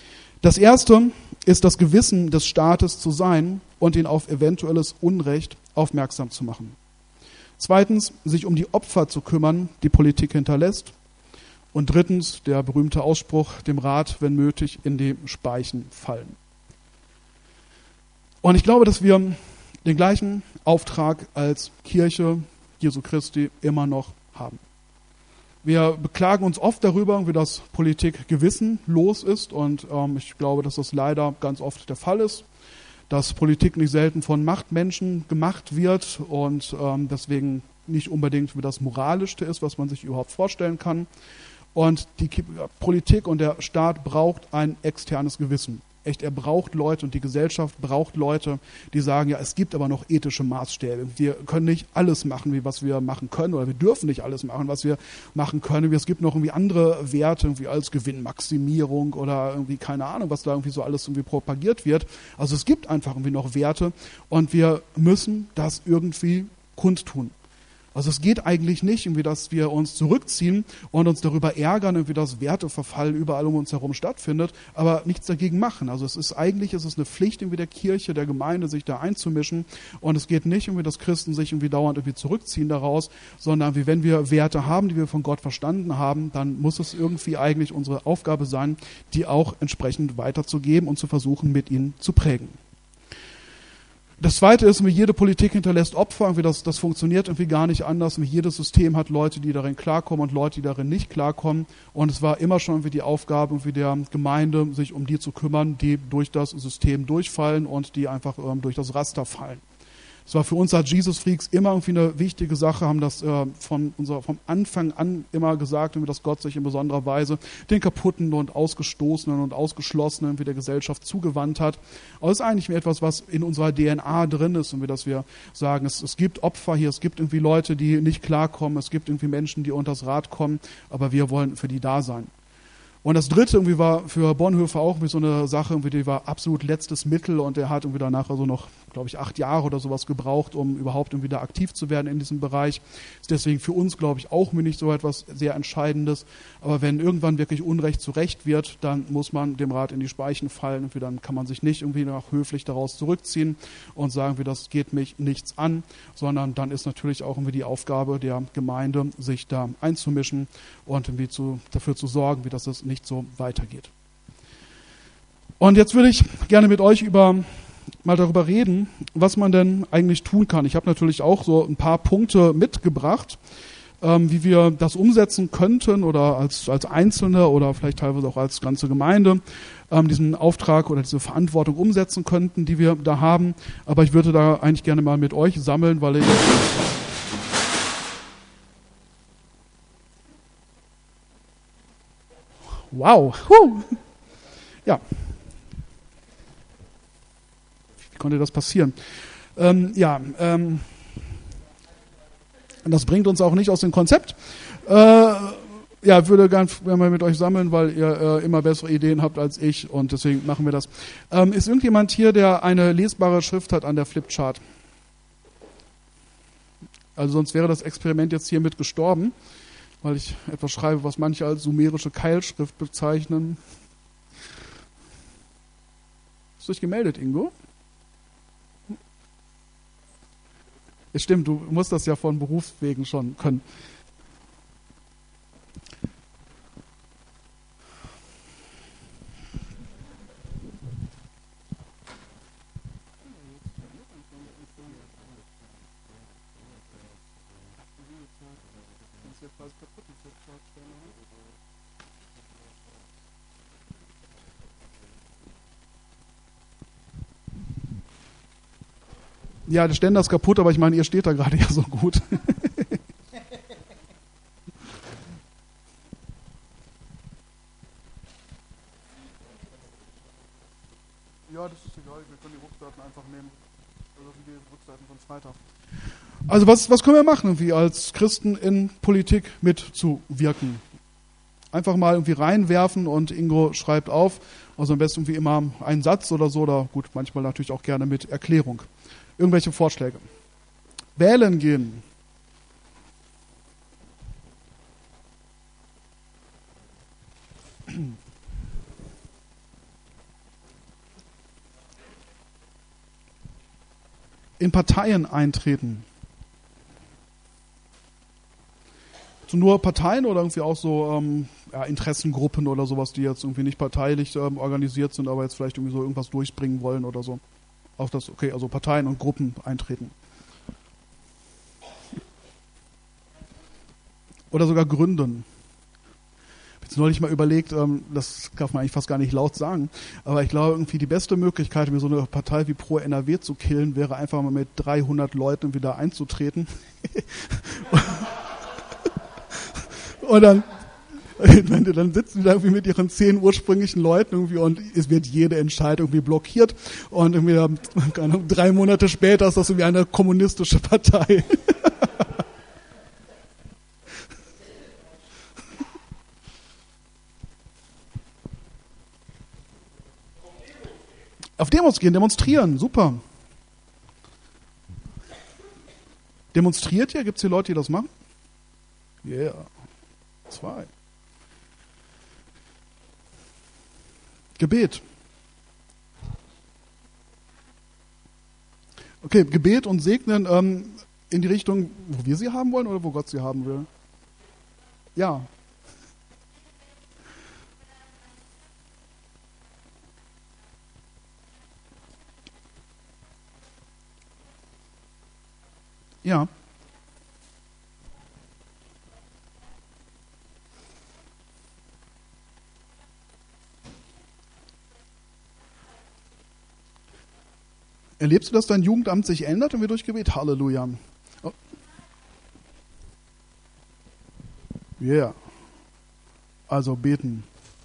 Das erste ist, das Gewissen des Staates zu sein und ihn auf eventuelles Unrecht aufmerksam zu machen. Zweitens, sich um die Opfer zu kümmern, die Politik hinterlässt. Und drittens, der berühmte Ausspruch, dem Rat, wenn nötig, in die Speichen fallen. Und ich glaube, dass wir den gleichen Auftrag als Kirche Jesu Christi immer noch haben. Wir beklagen uns oft darüber, wie das Politik gewissenlos ist und ähm, ich glaube, dass das leider ganz oft der Fall ist, dass Politik nicht selten von Machtmenschen gemacht wird und ähm, deswegen nicht unbedingt wie das Moralischste ist, was man sich überhaupt vorstellen kann. Und die Politik und der Staat braucht ein externes Gewissen. Echt, er braucht Leute und die Gesellschaft braucht Leute, die sagen, ja, es gibt aber noch ethische Maßstäbe. Wir können nicht alles machen, wie was wir machen können, oder wir dürfen nicht alles machen, was wir machen können. Es gibt noch irgendwie andere Werte, irgendwie als Gewinnmaximierung oder irgendwie keine Ahnung, was da irgendwie so alles irgendwie propagiert wird. Also es gibt einfach irgendwie noch Werte und wir müssen das irgendwie kundtun. Also es geht eigentlich nicht, irgendwie, dass wir uns zurückziehen und uns darüber ärgern, irgendwie, dass Werteverfall überall um uns herum stattfindet, aber nichts dagegen machen. Also es ist eigentlich, es ist eine Pflicht irgendwie der Kirche, der Gemeinde, sich da einzumischen. Und es geht nicht irgendwie, dass Christen sich irgendwie dauernd irgendwie zurückziehen daraus, sondern wie wenn wir Werte haben, die wir von Gott verstanden haben, dann muss es irgendwie eigentlich unsere Aufgabe sein, die auch entsprechend weiterzugeben und zu versuchen, mit ihnen zu prägen. Das Zweite ist, wie jede Politik hinterlässt Opfer, irgendwie das, das funktioniert irgendwie gar nicht anders. Wie jedes System hat Leute, die darin klarkommen und Leute, die darin nicht klarkommen. Und es war immer schon irgendwie die Aufgabe irgendwie der Gemeinde, sich um die zu kümmern, die durch das System durchfallen und die einfach ähm, durch das Raster fallen. Es war für uns als Jesus Freaks immer irgendwie eine wichtige Sache, haben das äh, von unser, vom Anfang an immer gesagt, dass Gott sich in besonderer Weise den Kaputten und Ausgestoßenen und Ausgeschlossenen wie der Gesellschaft zugewandt hat. Aber es ist eigentlich etwas, was in unserer D N A drin ist, und wir, dass wir sagen, es, es gibt Opfer hier, es gibt irgendwie Leute, die nicht klarkommen, es gibt irgendwie Menschen, die unters Rad kommen, aber wir wollen für die da sein. Und das Dritte irgendwie war für Bonhoeffer auch wie so eine Sache, irgendwie, die war absolut letztes Mittel, und er hat irgendwie danach also noch, glaube ich, acht Jahre oder sowas gebraucht, um überhaupt irgendwie da aktiv zu werden in diesem Bereich. Ist deswegen für uns, glaube ich, auch nicht so etwas sehr Entscheidendes. Aber wenn irgendwann wirklich Unrecht zu Recht wird, dann muss man dem Rat in die Speichen fallen. Irgendwie dann kann man sich nicht irgendwie noch höflich daraus zurückziehen und sagen, wie das geht mich nichts an, sondern dann ist natürlich auch irgendwie die Aufgabe der Gemeinde, sich da einzumischen und irgendwie zu, dafür zu sorgen, wie das es nicht so weitergeht. Und jetzt würde ich gerne mit euch über mal darüber reden, was man denn eigentlich tun kann. Ich habe natürlich auch so ein paar Punkte mitgebracht, ähm, wie wir das umsetzen könnten oder als, als Einzelne oder vielleicht teilweise auch als ganze Gemeinde ähm, diesen Auftrag oder diese Verantwortung umsetzen könnten, die wir da haben. Aber ich würde da eigentlich gerne mal mit euch sammeln, weil ich... Wow! Huh. Ja. Wie konnte das passieren? Ähm, ja, ähm, das bringt uns auch nicht aus dem Konzept. Äh, ja, würde gerne mal mit euch sammeln, weil ihr äh, immer bessere Ideen habt als ich, und deswegen machen wir das. Ähm, ist irgendjemand hier, der eine lesbare Schrift hat an der Flipchart? Also sonst wäre das Experiment jetzt hiermit gestorben, weil ich etwas schreibe, was manche als sumerische Keilschrift bezeichnen. Hast du dich gemeldet, Ingo? Es stimmt, du musst das ja von Berufswegen schon können. Ja, der Ständer ist kaputt, aber ich meine, ihr steht da gerade ja so gut. Ja, das ist egal, wir können die Rückseiten einfach nehmen. Das sind die Rückseiten von Freitag. Also was, was können wir machen, wie als Christen in Politik mitzuwirken? Einfach mal irgendwie reinwerfen, und Ingo schreibt auf, also am besten irgendwie immer einen Satz oder so, oder gut, manchmal natürlich auch gerne mit Erklärung. Irgendwelche Vorschläge. Wählen gehen. In Parteien eintreten. So nur Parteien oder irgendwie auch so ähm, ja, Interessengruppen oder sowas, die jetzt irgendwie nicht parteilich ähm, organisiert sind, aber jetzt vielleicht irgendwie so irgendwas durchbringen wollen oder so. Auch das, okay, also Parteien und Gruppen eintreten. Oder sogar gründen. Ich habe jetzt neulich mal überlegt, ähm, das darf man eigentlich fast gar nicht laut sagen, aber ich glaube, irgendwie die beste Möglichkeit, mir so eine Partei wie Pro N R W zu killen, wäre einfach mal mit dreihundert Leuten wieder einzutreten. Und dann, dann sitzen die da irgendwie mit ihren zehn ursprünglichen Leuten irgendwie, und es wird jede Entscheidung irgendwie blockiert, und irgendwie keine Ahnung, drei Monate später ist das irgendwie eine kommunistische Partei. Auf Demos gehen, demonstrieren, super. Demonstriert ihr? Gibt es hier Leute, die das machen? Ja, yeah. Zwei. Gebet. Okay, Gebet und Segnen ähm, in die Richtung, wo wir sie haben wollen oder wo Gott sie haben will? Ja. Ja. Erlebst du, dass dein Jugendamt sich ändert und wir durch Gebet? Halleluja. Oh. Yeah. Also beten.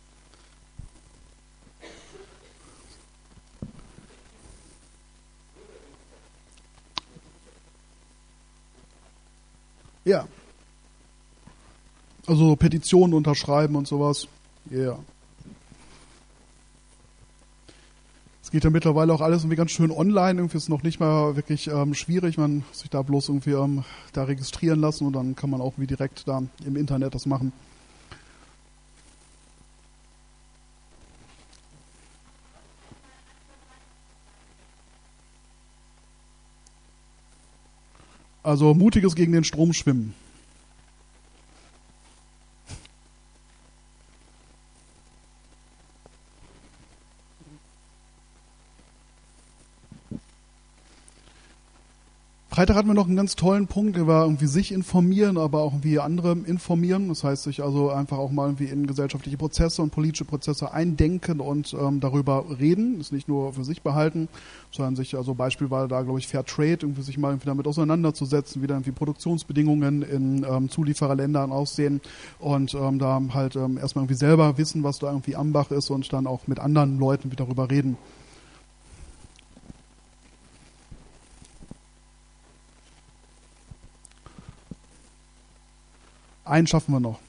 Ja. Also Petitionen unterschreiben und sowas. Ja. Yeah. Es geht ja mittlerweile auch alles irgendwie ganz schön online. Irgendwie ist es noch nicht mal wirklich ähm, schwierig. Man muss sich da bloß irgendwie ähm, da registrieren lassen und dann kann man auch wie direkt da im Internet das machen. Also mutiges gegen den Strom schwimmen. Freitag hatten wir noch einen ganz tollen Punkt, der war irgendwie sich informieren, aber auch irgendwie andere informieren. Das heißt, sich also einfach auch mal irgendwie in gesellschaftliche Prozesse und politische Prozesse eindenken und ähm, darüber reden. Das nicht nur für sich behalten, sondern sich, also Beispiel war da, glaube ich, Fair Trade, irgendwie sich mal irgendwie damit auseinanderzusetzen, wie dann irgendwie Produktionsbedingungen in ähm, Zuliefererländern aussehen und ähm, da halt ähm, erstmal irgendwie selber wissen, was da irgendwie am Bach ist und dann auch mit anderen Leuten wieder darüber reden. Einen schaffen wir noch.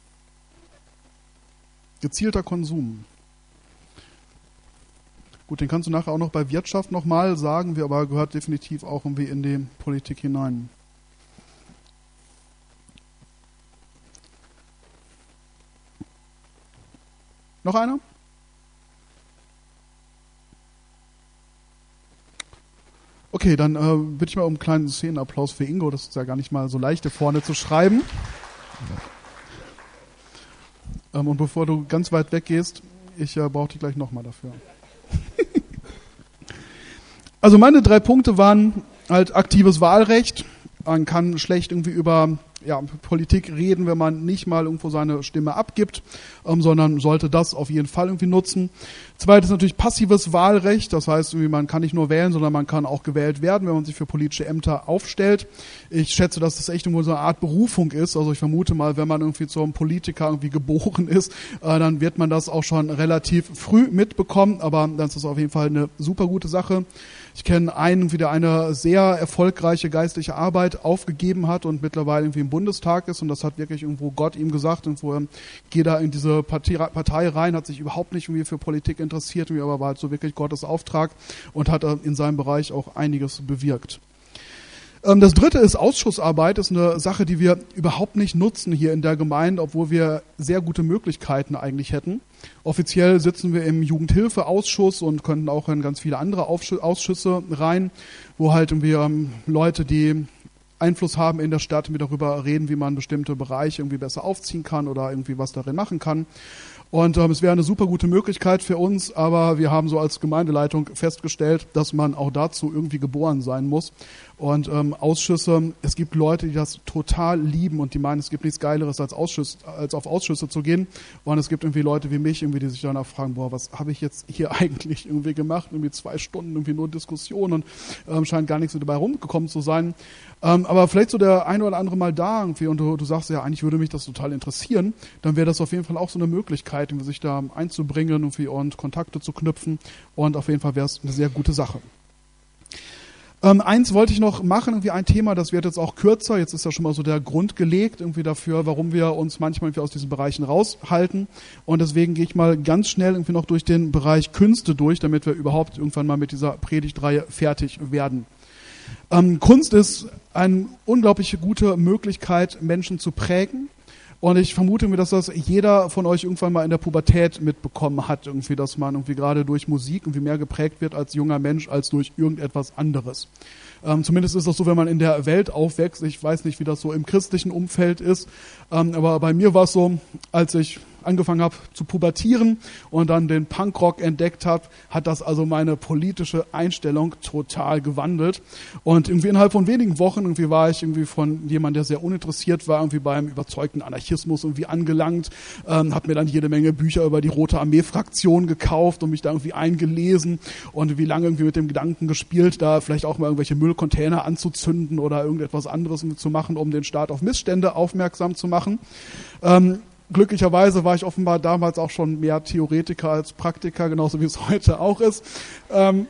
Gezielter Konsum. Gut, den kannst du nachher auch noch bei Wirtschaft nochmal sagen, wir aber gehört definitiv auch irgendwie in die Politik hinein. Noch einer? Okay, dann äh, bitte ich mal um einen kleinen Szenenapplaus für Ingo. Das ist ja gar nicht mal so leicht, hier vorne zu schreiben. Ähm, und bevor du ganz weit weggehst, ich äh, brauche dich gleich nochmal dafür. Also meine drei Punkte waren halt aktives Wahlrecht. Man kann schlecht irgendwie über ja, Politik reden, wenn man nicht mal irgendwo seine Stimme abgibt, ähm, sondern sollte das auf jeden Fall irgendwie nutzen. Zweites natürlich passives Wahlrecht, das heißt, irgendwie man kann nicht nur wählen, sondern man kann auch gewählt werden, wenn man sich für politische Ämter aufstellt. Ich schätze, dass das echt irgendwo so eine Art Berufung ist, also ich vermute mal, wenn man irgendwie zum Politiker irgendwie geboren ist, äh, dann wird man das auch schon relativ früh mitbekommen, aber das ist auf jeden Fall eine super gute Sache. Ich kenne einen, der eine sehr erfolgreiche geistliche Arbeit aufgegeben hat und mittlerweile irgendwie im Bundestag ist und das hat wirklich irgendwo Gott ihm gesagt, irgendwo geht er in diese Partei, Partei rein, hat sich überhaupt nicht irgendwie für Politik interessiert, aber war halt so wirklich Gottes Auftrag und hat in seinem Bereich auch einiges bewirkt. Das dritte ist Ausschussarbeit, das ist eine Sache, die wir überhaupt nicht nutzen hier in der Gemeinde, obwohl wir sehr gute Möglichkeiten eigentlich hätten. Offiziell sitzen wir im Jugendhilfeausschuss und könnten auch in ganz viele andere Ausschüsse rein, wo halt wir Leute, die Einfluss haben in der Stadt, wir darüber reden, wie man bestimmte Bereiche irgendwie besser aufziehen kann oder irgendwie was darin machen kann. Und ähm, es wäre eine super gute Möglichkeit für uns, aber wir haben so als Gemeindeleitung festgestellt, dass man auch dazu irgendwie geboren sein muss. Und ähm, Ausschüsse, es gibt Leute, die das total lieben und die meinen, es gibt nichts Geileres als Ausschuss, als auf Ausschüsse zu gehen. Und es gibt irgendwie Leute wie mich, irgendwie, die sich danach fragen, boah, was habe ich jetzt hier eigentlich irgendwie gemacht? Irgendwie zwei Stunden, irgendwie nur Diskussion und ähm, scheint gar nichts dabei rumgekommen zu sein. Ähm, aber vielleicht so der eine oder andere Mal da irgendwie und du, du sagst ja, eigentlich würde mich das total interessieren, dann wäre das auf jeden Fall auch so eine Möglichkeit, irgendwie sich da einzubringen irgendwie und Kontakte zu knüpfen und auf jeden Fall wäre es eine sehr gute Sache. Ähm, eins wollte ich noch machen, irgendwie ein Thema, das wird jetzt auch kürzer, jetzt ist ja schon mal so der Grund gelegt irgendwie dafür, warum wir uns manchmal irgendwie aus diesen Bereichen raushalten und deswegen gehe ich mal ganz schnell irgendwie noch durch den Bereich Künste durch, damit wir überhaupt irgendwann mal mit dieser Predigtreihe fertig werden. Ähm, Kunst ist eine unglaublich gute Möglichkeit, Menschen zu prägen. Und ich vermute mir, dass das jeder von euch irgendwann mal in der Pubertät mitbekommen hat, irgendwie, dass man irgendwie gerade durch Musik irgendwie mehr geprägt wird als junger Mensch als durch irgendetwas anderes. Ähm, zumindest ist das so, wenn man in der Welt aufwächst. Ich weiß nicht, wie das so im christlichen Umfeld ist, ähm, aber bei mir war es so, als ich angefangen habe zu pubertieren und dann den Punkrock entdeckt habe, hat das also meine politische Einstellung total gewandelt. Und irgendwie innerhalb von wenigen Wochen irgendwie war ich irgendwie von jemandem, der sehr uninteressiert war, irgendwie beim überzeugten Anarchismus irgendwie angelangt, ähm, habe mir dann jede Menge Bücher über die Rote Armee-Fraktion gekauft und mich da irgendwie eingelesen und wie lange irgendwie mit dem Gedanken gespielt, da vielleicht auch mal irgendwelche Müllcontainer anzuzünden oder irgendetwas anderes zu machen, um den Staat auf Missstände aufmerksam zu machen. Ähm, glücklicherweise war ich offenbar damals auch schon mehr Theoretiker als Praktiker, genauso wie es heute auch ist. Ähm,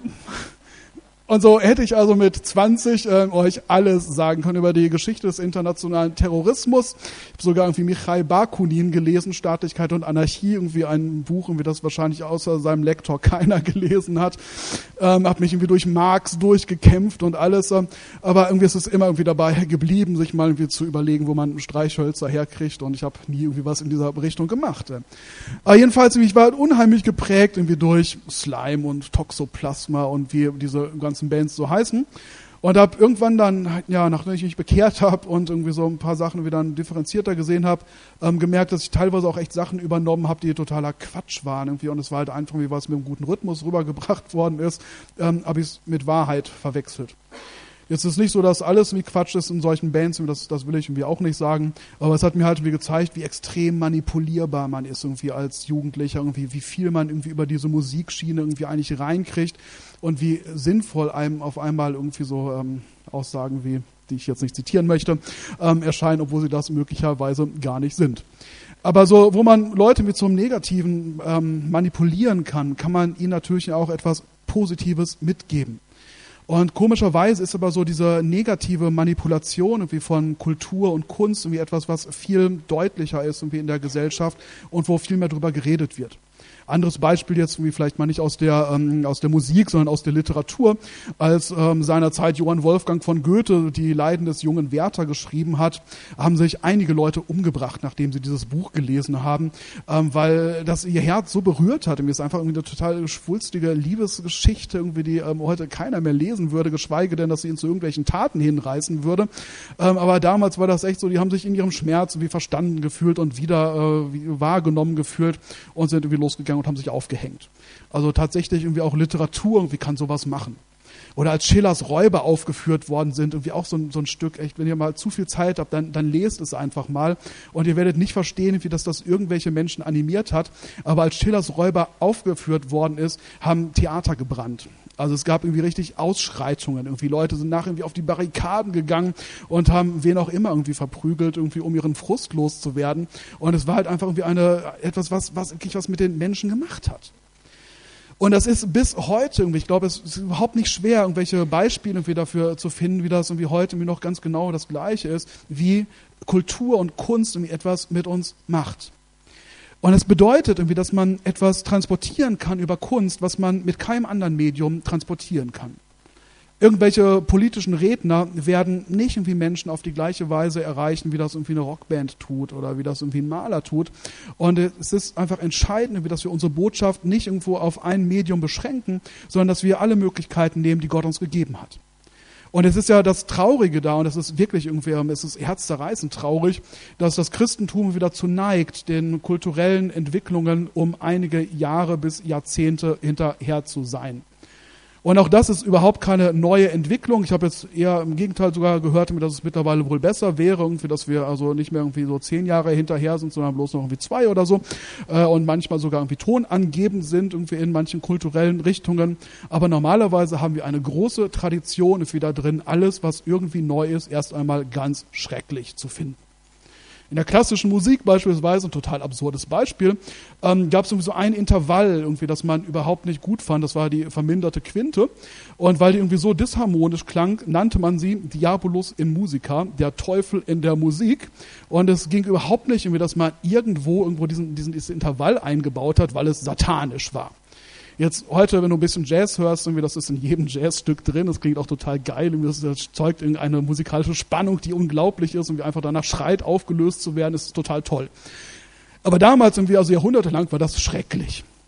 Und so hätte ich also mit zwanzig äh, euch alles sagen können über die Geschichte des internationalen Terrorismus. Ich habe sogar irgendwie Michail Bakunin gelesen, Staatlichkeit und Anarchie, irgendwie ein Buch, irgendwie das wahrscheinlich außer seinem Lektor keiner gelesen hat. Ähm, habe mich irgendwie durch Marx durchgekämpft und alles. Ähm, aber irgendwie ist es immer irgendwie dabei geblieben, sich mal irgendwie zu überlegen, wo man Streichhölzer herkriegt. Und ich habe nie irgendwie was in dieser Richtung gemacht. Äh. Aber jedenfalls, ich war unheimlich geprägt irgendwie durch Slime und Toxoplasma und wie diese ganzen Bands so heißen. Und habe irgendwann dann, ja, nachdem ich mich bekehrt habe und irgendwie so ein paar Sachen wieder differenzierter gesehen habe, ähm, gemerkt, dass ich teilweise auch echt Sachen übernommen habe, die totaler Quatsch waren irgendwie. Und es war halt einfach, wie was mit einem guten Rhythmus rübergebracht worden ist, ähm, habe ich es mit Wahrheit verwechselt. Jetzt ist es nicht so, dass alles wie Quatsch ist in solchen Bands, das, das will ich irgendwie auch nicht sagen, aber es hat mir halt irgendwie gezeigt, wie extrem manipulierbar man ist irgendwie als Jugendlicher, irgendwie, wie viel man irgendwie über diese Musikschiene irgendwie eigentlich reinkriegt und wie sinnvoll einem auf einmal irgendwie so ähm, Aussagen wie, die ich jetzt nicht zitieren möchte, ähm, erscheinen, obwohl sie das möglicherweise gar nicht sind. Aber so, wo man Leute mit so einem Negativen ähm, manipulieren kann, kann man ihnen natürlich auch etwas Positives mitgeben. Und komischerweise ist aber so diese negative Manipulation irgendwie von Kultur und Kunst irgendwie etwas, was viel deutlicher ist irgendwie in der Gesellschaft und wo viel mehr drüber geredet wird. Anderes Beispiel jetzt, wie vielleicht mal nicht aus der ähm, aus der Musik, sondern aus der Literatur, als ähm, seinerzeit Johann Wolfgang von Goethe die Leiden des jungen Werther geschrieben hat, haben sich einige Leute umgebracht, nachdem sie dieses Buch gelesen haben, ähm, weil das ihr Herz so berührt hat. Und mir ist einfach irgendwie eine total schwulstige Liebesgeschichte, irgendwie, die ähm, heute keiner mehr lesen würde, geschweige denn, dass sie ihn zu irgendwelchen Taten hinreißen würde. Ähm, aber damals war das echt so, die haben sich in ihrem Schmerz irgendwie verstanden gefühlt und wieder äh, wie wahrgenommen gefühlt und sind irgendwie losgegangen und haben sich aufgehängt. Also tatsächlich irgendwie auch Literatur irgendwie kann sowas machen. Oder als Schillers Räuber aufgeführt worden sind, irgendwie auch so ein, so ein Stück, echt, wenn ihr mal zu viel Zeit habt, dann, dann lest es einfach mal und ihr werdet nicht verstehen, wie das das irgendwelche Menschen animiert hat, aber als Schillers Räuber aufgeführt worden ist, haben Theater gebrannt. Also es gab irgendwie richtig Ausschreitungen, irgendwie Leute sind nachher irgendwie auf die Barrikaden gegangen und haben wen auch immer irgendwie verprügelt, irgendwie um ihren Frust loszuwerden. Und es war halt einfach irgendwie eine, etwas, was, was wirklich was mit den Menschen gemacht hat. Und das ist bis heute irgendwie, ich glaube, es ist überhaupt nicht schwer, irgendwelche Beispiele irgendwie dafür zu finden, wie das irgendwie heute irgendwie noch ganz genau das Gleiche ist, wie Kultur und Kunst irgendwie etwas mit uns macht. Und es bedeutet irgendwie, dass man etwas transportieren kann über Kunst, was man mit keinem anderen Medium transportieren kann. Irgendwelche politischen Redner werden nicht irgendwie Menschen auf die gleiche Weise erreichen, wie das irgendwie eine Rockband tut oder wie das irgendwie ein Maler tut. Und es ist einfach entscheidend, dass wir unsere Botschaft nicht irgendwo auf ein Medium beschränken, sondern dass wir alle Möglichkeiten nehmen, die Gott uns gegeben hat. Und es ist ja das Traurige da, und es ist wirklich irgendwie, es ist herzzerreißend traurig, dass das Christentum wieder zu neigt, den kulturellen Entwicklungen um einige Jahre bis Jahrzehnte hinterher zu sein. Und auch das ist überhaupt keine neue Entwicklung. Ich habe jetzt eher im Gegenteil sogar gehört, dass es mittlerweile wohl besser wäre, irgendwie, dass wir also nicht mehr irgendwie so zehn Jahre hinterher sind, sondern bloß noch irgendwie zwei oder so äh, und manchmal sogar irgendwie tonangebend sind irgendwie in manchen kulturellen Richtungen. Aber normalerweise haben wir eine große Tradition, ist wieder drin, alles, was irgendwie neu ist, erst einmal ganz schrecklich zu finden. In der klassischen Musik beispielsweise, ein total absurdes Beispiel, ähm, gab es irgendwie so ein Intervall, irgendwie, das man überhaupt nicht gut fand. Das war die verminderte Quinte. Und weil die irgendwie so disharmonisch klang, nannte man sie Diabolus in Musica, der Teufel in der Musik. Und es ging überhaupt nicht, irgendwie, dass man irgendwo irgendwo diesen, diesen, diesen Intervall eingebaut hat, weil es satanisch war. Jetzt heute, wenn du ein bisschen Jazz hörst, irgendwie, das ist in jedem Jazzstück drin, das klingt auch total geil, das erzeugt irgendeine musikalische Spannung, die unglaublich ist und wie einfach danach schreit, aufgelöst zu werden, ist total toll. Aber damals, irgendwie, also jahrhundertelang, war das schrecklich.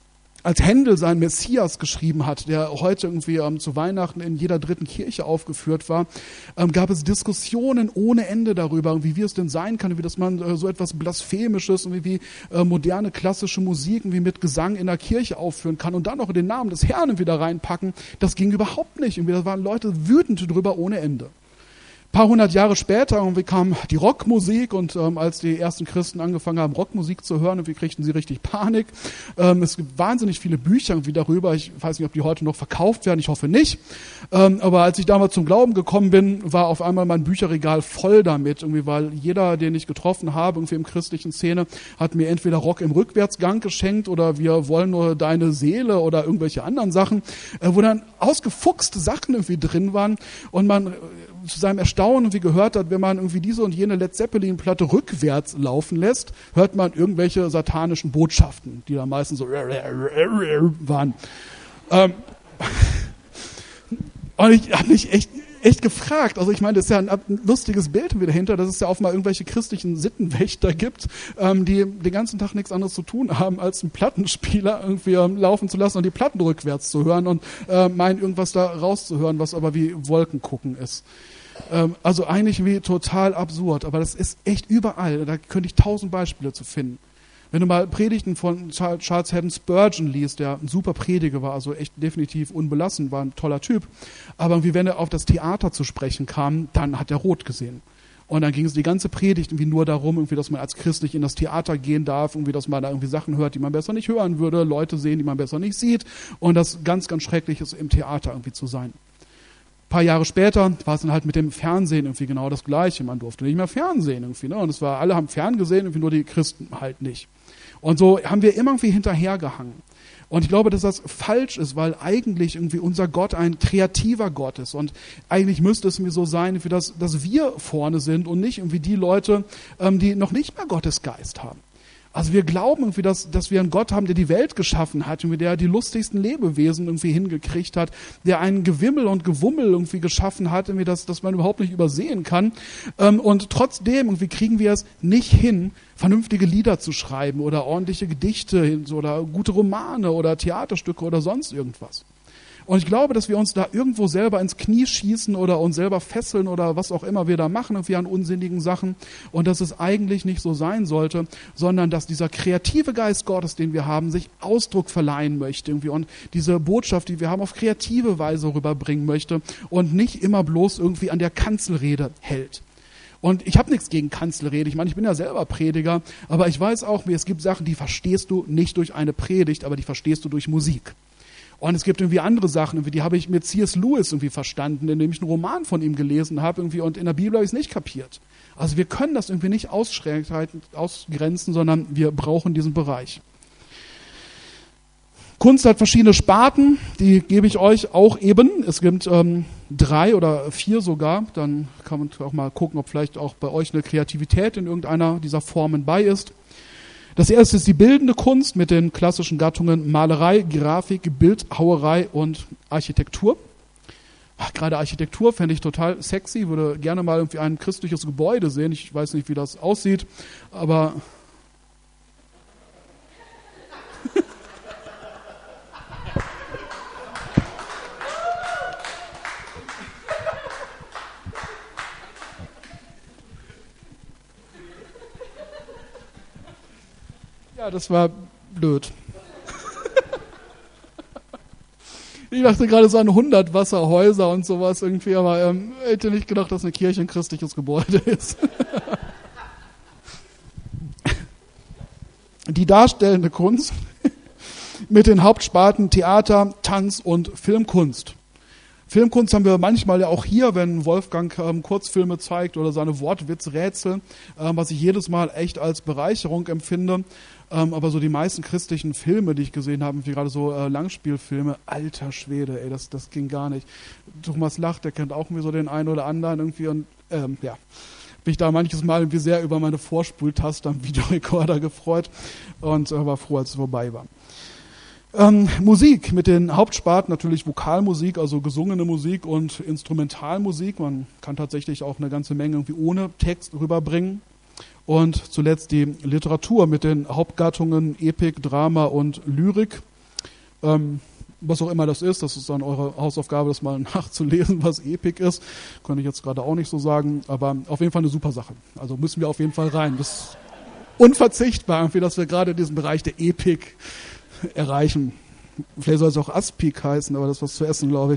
Als Händel seinen Messias geschrieben hat, der heute irgendwie ähm, zu Weihnachten in jeder dritten Kirche aufgeführt war, ähm, gab es Diskussionen ohne Ende darüber, wie es denn sein kann, wie dass man äh, so etwas Blasphemisches und wie, wie äh, moderne klassische Musik wie mit Gesang in der Kirche aufführen kann und dann noch den Namen des Herrn wieder reinpacken. Das ging überhaupt nicht. Irgendwie, da waren Leute wütend drüber ohne Ende. Ein paar hundert Jahre später irgendwie kam die Rockmusik und ähm, als die ersten Christen angefangen haben, Rockmusik zu hören, irgendwie kriegten sie richtig Panik. Ähm, es gibt wahnsinnig viele Bücher irgendwie darüber. Ich weiß nicht, ob die heute noch verkauft werden. Ich hoffe nicht. Ähm, aber als ich damals zum Glauben gekommen bin, war auf einmal mein Bücherregal voll damit. Irgendwie, weil jeder, den ich getroffen habe, irgendwie im christlichen Szene, hat mir entweder Rock im Rückwärtsgang geschenkt oder wir wollen nur deine Seele oder irgendwelche anderen Sachen, äh, wo dann ausgefuchste Sachen irgendwie drin waren und man äh, zu seinem Erstaunen irgendwie gehört hat, wenn man irgendwie diese und jene Led Zeppelin-Platte rückwärts laufen lässt, hört man irgendwelche satanischen Botschaften, die da meistens so waren. Ähm und ich habe mich echt echt gefragt. Also ich meine, das ist ja ein, ein lustiges Bild wieder dahinter, dass es ja auch mal irgendwelche christlichen Sittenwächter gibt, ähm, die den ganzen Tag nichts anderes zu tun haben, als einen Plattenspieler irgendwie ähm, laufen zu lassen und die Platten rückwärts zu hören und äh, meinen, irgendwas da rauszuhören, was aber wie Wolken gucken ist. Ähm, also eigentlich wie total absurd, aber das ist echt überall. Da könnte ich tausend Beispiele zu finden. Wenn du mal Predigten von Charles Haddon Spurgeon liest, der ein super Prediger war, also echt definitiv unbelassen, war ein toller Typ, aber irgendwie, wenn er auf das Theater zu sprechen kam, dann hat er rot gesehen. Und dann ging es die ganze Predigt irgendwie nur darum, irgendwie, dass man als Christ nicht in das Theater gehen darf, irgendwie, dass man da irgendwie Sachen hört, die man besser nicht hören würde, Leute sehen, die man besser nicht sieht und das ganz, ganz schrecklich ist, im Theater irgendwie zu sein. Ein paar Jahre später war es dann halt mit dem Fernsehen irgendwie genau das Gleiche. Man durfte nicht mehr Fernsehen irgendwie, ne? Und es war, alle haben Fern gesehen, irgendwie nur die Christen halt nicht. Und so haben wir immer irgendwie hinterhergehangen. Und ich glaube, dass das falsch ist, weil eigentlich irgendwie unser Gott ein kreativer Gott ist. Und eigentlich müsste es mir so sein, dass, dass wir vorne sind und nicht irgendwie die Leute, ähm, die noch nicht mehr Gottes Geist haben. Also wir glauben irgendwie, dass, dass wir einen Gott haben, der die Welt geschaffen hat, irgendwie der die lustigsten Lebewesen irgendwie hingekriegt hat, der einen Gewimmel und Gewummel irgendwie geschaffen hat, irgendwie das, das man überhaupt nicht übersehen kann. Und trotzdem irgendwie kriegen wir es nicht hin, vernünftige Lieder zu schreiben oder ordentliche Gedichte oder gute Romane oder Theaterstücke oder sonst irgendwas. Und ich glaube, dass wir uns da irgendwo selber ins Knie schießen oder uns selber fesseln oder was auch immer wir da machen, irgendwie an unsinnigen Sachen. Und dass es eigentlich nicht so sein sollte, sondern dass dieser kreative Geist Gottes, den wir haben, sich Ausdruck verleihen möchte irgendwie und diese Botschaft, die wir haben, auf kreative Weise rüberbringen möchte und nicht immer bloß irgendwie an der Kanzelrede hält. Und ich habe nichts gegen Kanzelrede. Ich meine, ich bin ja selber Prediger, aber ich weiß auch, es gibt Sachen, die verstehst du nicht durch eine Predigt, aber die verstehst du durch Musik. Und es gibt irgendwie andere Sachen, irgendwie, die habe ich mit C S Lewis irgendwie verstanden, indem ich einen Roman von ihm gelesen habe, irgendwie, und in der Bibel habe ich es nicht kapiert. Also wir können das irgendwie nicht ausgrenzen, sondern wir brauchen diesen Bereich. Kunst hat verschiedene Sparten, die gebe ich euch auch eben. Es gibt ähm, drei oder vier sogar. Dann kann man auch mal gucken, ob vielleicht auch bei euch eine Kreativität in irgendeiner dieser Formen bei ist. Das erste ist die bildende Kunst mit den klassischen Gattungen Malerei, Grafik, Bildhauerei und Architektur. Ach, gerade Architektur fände ich total sexy, würde gerne mal irgendwie ein christliches Gebäude sehen. Ich weiß nicht, wie das aussieht, aber ja, das war blöd. Ich dachte gerade so an hundert Wasserhäuser und sowas irgendwie, aber ähm, hätte nicht gedacht, dass eine Kirche ein christliches Gebäude ist. Die darstellende Kunst mit den Hauptsparten Theater, Tanz und Filmkunst. Filmkunst haben wir manchmal ja auch hier, wenn Wolfgang ähm, Kurzfilme zeigt oder seine Wortwitzrätsel, ähm, was ich jedes Mal echt als Bereicherung empfinde. Ähm, aber so die meisten christlichen Filme, die ich gesehen habe, wie gerade so äh, Langspielfilme, alter Schwede, ey, das, das ging gar nicht. Thomas lacht, der kennt auch irgendwie so den einen oder anderen irgendwie und ähm, ja, bin ich da manches Mal irgendwie sehr über meine Vorspultaste am Videorekorder gefreut und äh, war froh, als es vorbei war. Ähm, Musik mit den Hauptsparten natürlich Vokalmusik, also gesungene Musik und Instrumentalmusik. Man kann tatsächlich auch eine ganze Menge irgendwie ohne Text rüberbringen. Und zuletzt die Literatur mit den Hauptgattungen Epik, Drama und Lyrik. Ähm, was auch immer das ist, das ist dann eure Hausaufgabe, das mal nachzulesen, was Epik ist. Kann ich jetzt gerade auch nicht so sagen, aber auf jeden Fall eine super Sache. Also müssen wir auf jeden Fall rein. Das ist unverzichtbar, irgendwie, dass wir gerade diesen Bereich der Epik erreichen. Vielleicht soll es auch Aspik heißen, aber das ist was zu essen, glaube ich.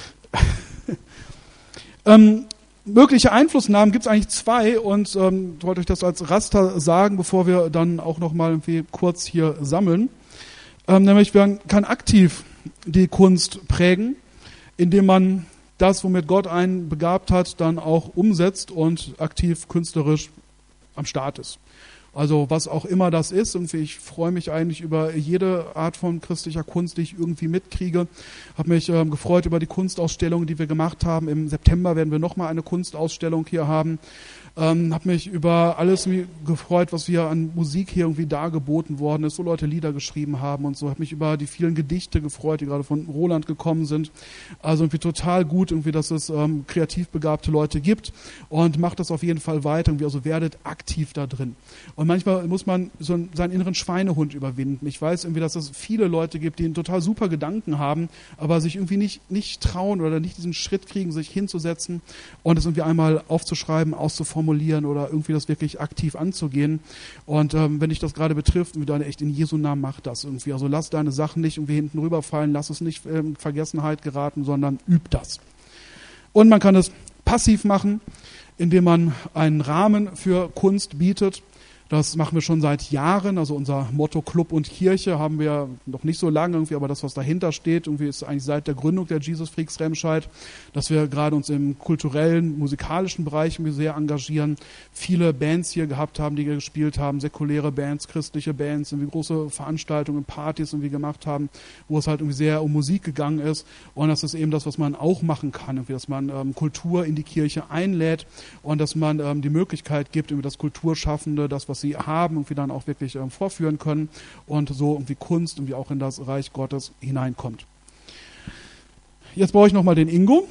ähm, mögliche Einflussnahmen gibt es eigentlich zwei und ähm, ich wollte euch das als Raster sagen, bevor wir dann auch noch mal irgendwie kurz hier sammeln. Ähm, nämlich man kann aktiv die Kunst prägen, indem man das, womit Gott einen begabt hat, dann auch umsetzt und aktiv künstlerisch am Start ist. Also was auch immer das ist, irgendwie, ich freue mich eigentlich über jede Art von christlicher Kunst, die ich irgendwie mitkriege. Habe mich ähm, gefreut über die Kunstausstellung, die wir gemacht haben. Im September werden wir nochmal eine Kunstausstellung hier haben. Ähm, habe mich über alles gefreut, was hier an Musik hier irgendwie dargeboten worden ist, so Leute Lieder geschrieben haben und so. Habe mich über die vielen Gedichte gefreut, die gerade von Roland gekommen sind. Also irgendwie total gut, irgendwie, dass es ähm, kreativ begabte Leute gibt und macht das auf jeden Fall weiter. Irgendwie, also werdet aktiv da drin. Und manchmal muss man so einen, seinen inneren Schweinehund überwinden. Ich weiß irgendwie, dass es viele Leute gibt, die einen total super Gedanken haben, aber sich irgendwie nicht, nicht trauen oder nicht diesen Schritt kriegen, sich hinzusetzen und es irgendwie einmal aufzuschreiben, auszuformulieren oder irgendwie das wirklich aktiv anzugehen. Und ähm, wenn dich das gerade betrifft, irgendwie dann echt in Jesu Namen mach das irgendwie. Also lass deine Sachen nicht irgendwie hinten rüberfallen, lass es nicht in Vergessenheit geraten, sondern üb das. Und man kann es passiv machen, indem man einen Rahmen für Kunst bietet. Das machen wir schon seit Jahren, also unser Motto Club und Kirche haben wir noch nicht so lange irgendwie, aber das, was dahinter steht, irgendwie ist eigentlich seit der Gründung der Jesus Freaks Remscheid, dass wir gerade uns im kulturellen, musikalischen Bereich irgendwie sehr engagieren, viele Bands hier gehabt haben, die hier gespielt haben, säkuläre Bands, christliche Bands, irgendwie große Veranstaltungen, Partys irgendwie gemacht haben, wo es halt irgendwie sehr um Musik gegangen ist und das ist eben das, was man auch machen kann, irgendwie, dass man ähm, Kultur in die Kirche einlädt und dass man ähm, die Möglichkeit gibt, irgendwie das Kulturschaffende, das, was sie haben, irgendwie dann auch wirklich ähm, vorführen können und so irgendwie Kunst irgendwie auch in das Reich Gottes hineinkommt. Jetzt brauche ich nochmal den Ingo.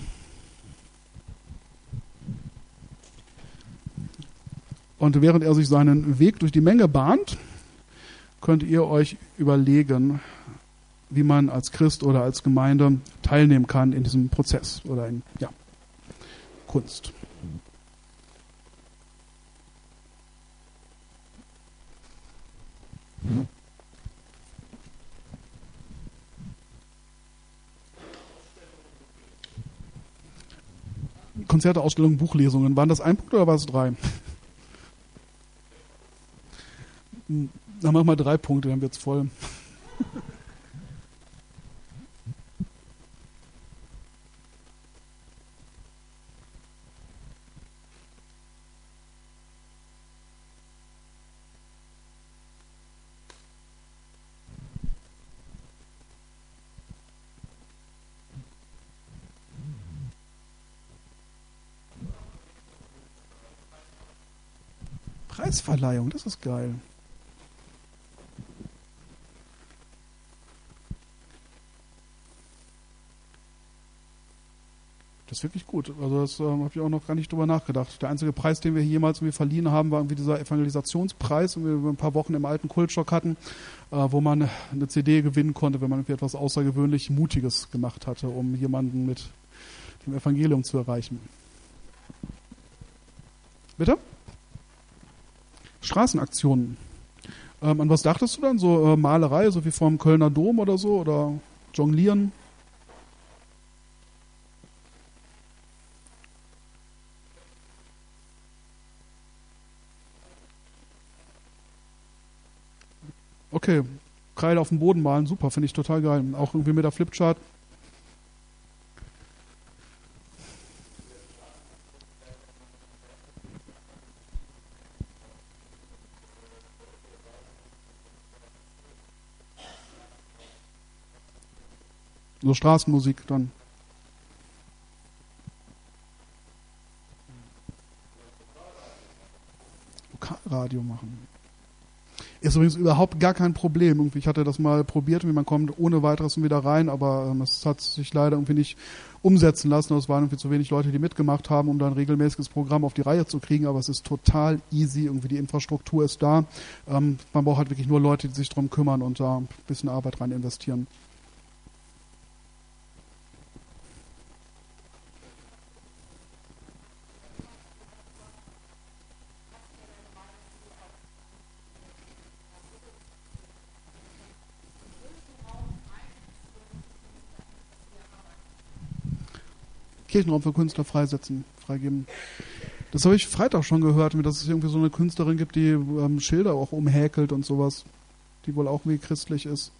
Und während er sich seinen Weg durch die Menge bahnt, könnt ihr euch überlegen, wie man als Christ oder als Gemeinde teilnehmen kann in diesem Prozess oder in ja, Kunst. Konzerte, Ausstellungen, Buchlesungen. Waren das ein Punkt oder war es drei? Dann machen wir mal drei Punkte, dann wird's voll. Preisverleihung, das ist geil. Das ist wirklich gut. Also das ähm, habe ich auch noch gar nicht drüber nachgedacht. Der einzige Preis, den wir hier jemals irgendwie verliehen haben, war irgendwie dieser Evangelisationspreis, den wir ein paar Wochen im alten Kultschock hatten, äh, wo man eine C D gewinnen konnte, wenn man irgendwie etwas außergewöhnlich Mutiges gemacht hatte, um jemanden mit dem Evangelium zu erreichen. Bitte? Straßenaktionen. Ähm, an was dachtest du dann? So äh, Malerei, so wie vorm Kölner Dom oder so? Oder Jonglieren? Okay, Kreide auf dem Boden malen, super, finde ich total geil. Auch irgendwie mit der Flipchart. So Straßenmusik dann. Lokalradio machen. Ist übrigens überhaupt gar kein Problem. Irgendwie, ich hatte das mal probiert, wie man kommt ohne weiteres wieder rein, aber ähm, es hat sich leider irgendwie nicht umsetzen lassen. Es waren irgendwie zu wenig Leute, die mitgemacht haben, um da ein regelmäßiges Programm auf die Reihe zu kriegen, aber es ist total easy. Irgendwie die Infrastruktur ist da. Ähm, man braucht halt wirklich nur Leute, die sich drum kümmern und da ein bisschen Arbeit rein investieren. Kirchenraum für Künstler freisetzen, freigeben. Das habe ich Freitag schon gehört, dass es irgendwie so eine Künstlerin gibt, die ähm, Schilder auch umhäkelt und sowas, die wohl auch wie christlich ist.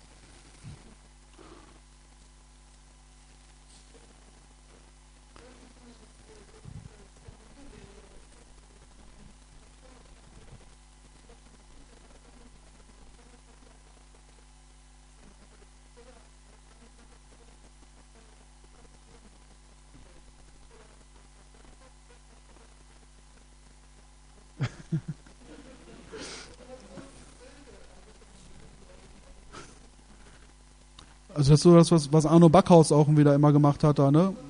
Also das ist so das, was, was Arno Backhaus auch wieder immer gemacht hat da, ne?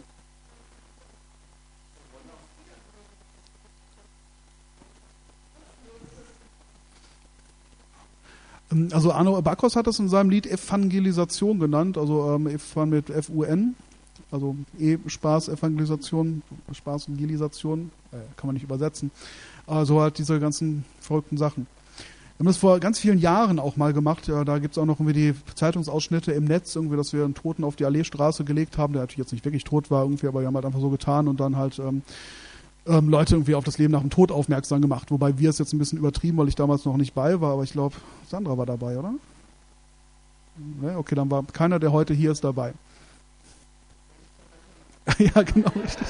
Also Arno Backhaus hat das in seinem Lied Evangelisation genannt, also ähm, Evan mit F U N, also E-Spaß, Evangelisation, Spaß und Evangelisation, äh, kann man nicht übersetzen. Also halt diese ganzen verrückten Sachen. Wir haben das vor ganz vielen Jahren auch mal gemacht. Ja, da gibt es auch noch irgendwie die Zeitungsausschnitte im Netz, irgendwie, dass wir einen Toten auf die Alleestraße gelegt haben, der natürlich jetzt nicht wirklich tot war, irgendwie, aber wir haben halt einfach so getan und dann halt ähm, ähm, Leute irgendwie auf das Leben nach dem Tod aufmerksam gemacht. Wobei wir es jetzt ein bisschen übertrieben, weil ich damals noch nicht bei war, aber ich glaube, Sandra war dabei, oder? Ne? Okay, dann war keiner, der heute hier ist, dabei. Ja, genau, richtig.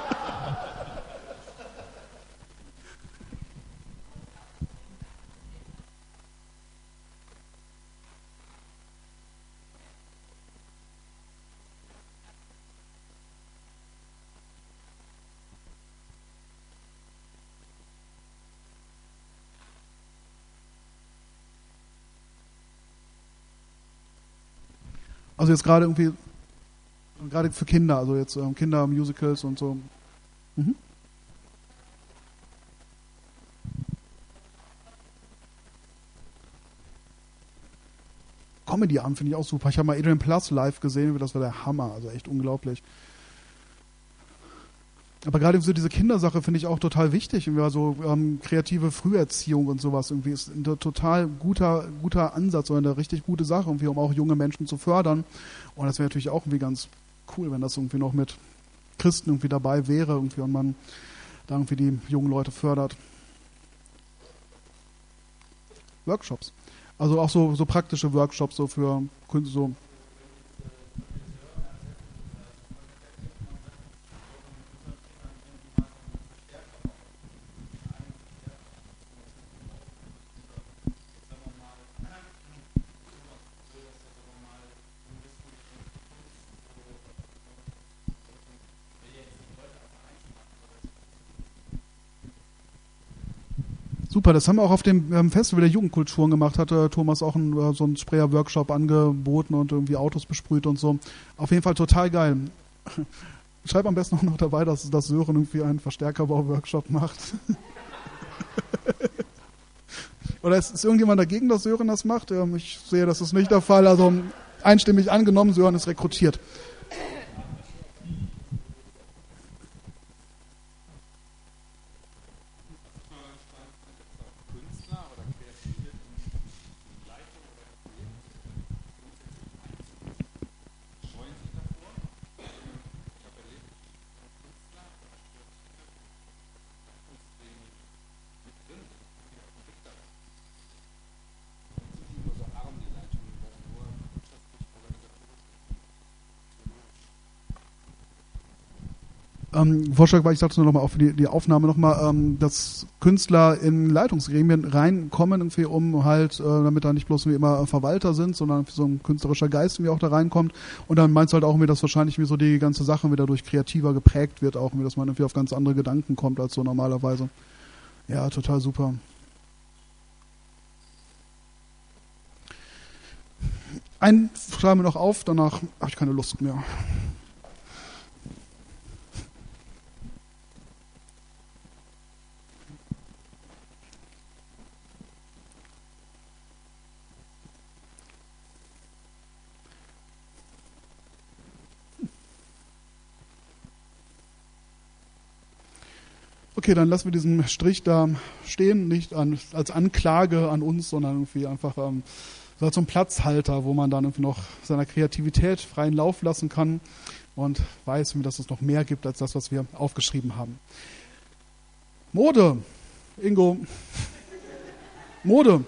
Also jetzt gerade irgendwie, gerade für Kinder, also jetzt ähm, Kindermusicals und so. Mhm. Comedy-Abend finde ich auch super. Ich habe mal Adrian Plus live gesehen, das war der Hammer, also echt unglaublich. Aber gerade so diese Kindersache finde ich auch total wichtig. Irgendwie also ähm, kreative Früherziehung und sowas irgendwie ist ein total guter guter Ansatz oder eine richtig gute Sache, irgendwie, um auch junge Menschen zu fördern. Und das wäre natürlich auch irgendwie ganz cool, wenn das irgendwie noch mit Christen irgendwie dabei wäre irgendwie und man da irgendwie die jungen Leute fördert. Workshops. Also auch so, so praktische Workshops so für so. Super, das haben wir auch auf dem ähm, Festival der Jugendkulturen gemacht, hatte Thomas auch einen, äh, so einen Sprayer-Workshop angeboten und irgendwie Autos besprüht und so. Auf jeden Fall total geil. Schreib am besten auch noch dabei, dass, dass Sören irgendwie einen Verstärkerbau-Workshop macht. Oder ist, ist irgendjemand dagegen, dass Sören das macht? Ähm, ich sehe, das ist nicht der Fall. Also einstimmig angenommen, Sören ist rekrutiert. Ähm, Vorschlag war, ich sagte nur nochmal auf die, die Aufnahme nochmal, ähm, dass Künstler in Leitungsgremien reinkommen, irgendwie, um halt, äh, damit da nicht bloß wie immer Verwalter sind, sondern so ein künstlerischer Geist irgendwie auch da reinkommt. Und dann meinst du halt auch irgendwie, dass wahrscheinlich wie so die ganze Sache wieder durch kreativer geprägt wird, auch irgendwie, dass man irgendwie auf ganz andere Gedanken kommt als so normalerweise. Ja, total super. Einen schreiben wir noch auf, danach habe ich keine Lust mehr. Okay, dann lassen wir diesen Strich da stehen, nicht an, als Anklage an uns, sondern irgendwie einfach ähm, so als so ein Platzhalter, wo man dann irgendwie noch seiner Kreativität freien Lauf lassen kann und weiß, dass es noch mehr gibt als das, was wir aufgeschrieben haben. Mode, Ingo. Mode.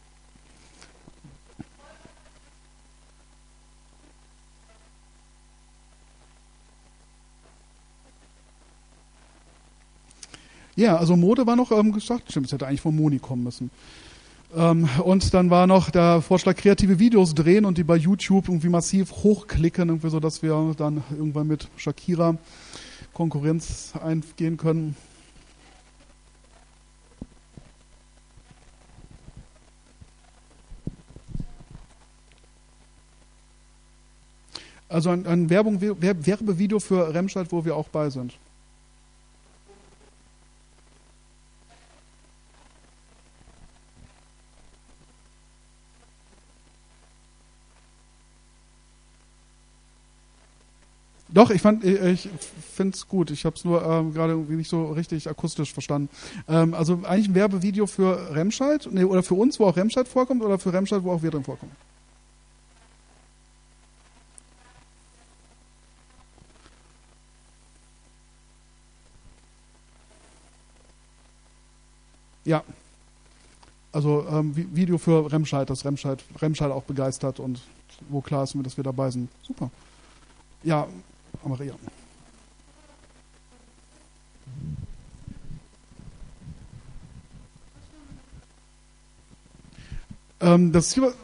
Ja, also Mode war noch ähm, gesagt, stimmt, es hätte eigentlich von Moni kommen müssen. Ähm, und dann war noch der Vorschlag, kreative Videos drehen und die bei YouTube irgendwie massiv hochklicken, irgendwie so, dass wir dann irgendwann mit Shakira Konkurrenz eingehen können. Also ein, ein Werbung, Werbevideo für Remscheid, wo wir auch bei sind. Doch, ich fand, ich finde es gut. Ich habe es nur ähm, gerade irgendwie nicht so richtig akustisch verstanden. Ähm, also eigentlich ein Werbevideo für Remscheid, nee, oder für uns, wo auch Remscheid vorkommt, oder für Remscheid, wo auch wir drin vorkommen? Ja, also ähm, Video für Remscheid, das Remscheid, Remscheid auch begeistert und wo klar ist, dass wir dabei sind. Super. Ja, Maria. Ähm, das Ziel,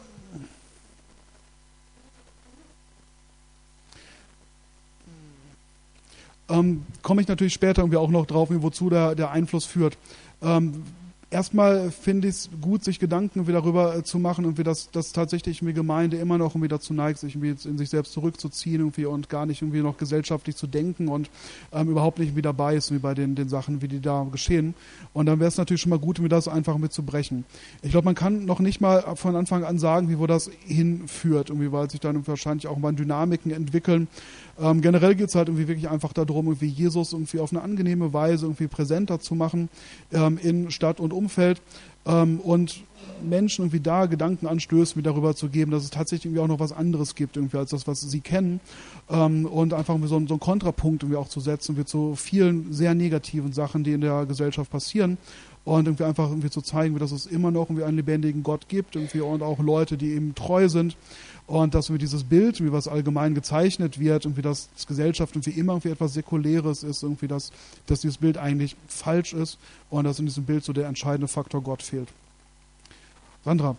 ähm, komme ich natürlich später irgendwie auch noch drauf, wozu der, der Einfluss führt. Ähm, Erstmal finde ich es gut, sich Gedanken wieder darüber äh, zu machen, irgendwie, dass, dass tatsächlich eine Gemeinde immer noch irgendwie dazu neigt, sich irgendwie in sich selbst zurückzuziehen irgendwie und gar nicht irgendwie noch gesellschaftlich zu denken und ähm, überhaupt nicht irgendwie dabei ist, wie bei den, den Sachen, wie die da geschehen. Und dann wäre es natürlich schon mal gut, mir das einfach mitzubrechen. Ich glaube, man kann noch nicht mal von Anfang an sagen, wie wo das hinführt, irgendwie, weil sich dann wahrscheinlich auch mal Dynamiken entwickeln. Ähm, generell geht es halt irgendwie wirklich einfach darum, irgendwie Jesus irgendwie auf eine angenehme Weise irgendwie präsenter zu machen ähm, in Stadt und Umfeld ähm, und Menschen irgendwie da Gedankenanstöße wie darüber zu geben, dass es tatsächlich irgendwie auch noch was anderes gibt irgendwie als das, was sie kennen ähm, und einfach so, so einen Kontrapunkt irgendwie auch zu setzen wie zu vielen sehr negativen Sachen, die in der Gesellschaft passieren und irgendwie einfach irgendwie zu zeigen, dass es immer noch irgendwie einen lebendigen Gott gibt irgendwie und auch Leute, die eben treu sind und dass irgendwie dieses Bild, wie was allgemein gezeichnet wird, irgendwie dass Gesellschaft irgendwie immer irgendwie etwas Säkuläres ist, irgendwie dass, dass dieses Bild eigentlich falsch ist und dass in diesem Bild so der entscheidende Faktor Gott fehlt. Sandra.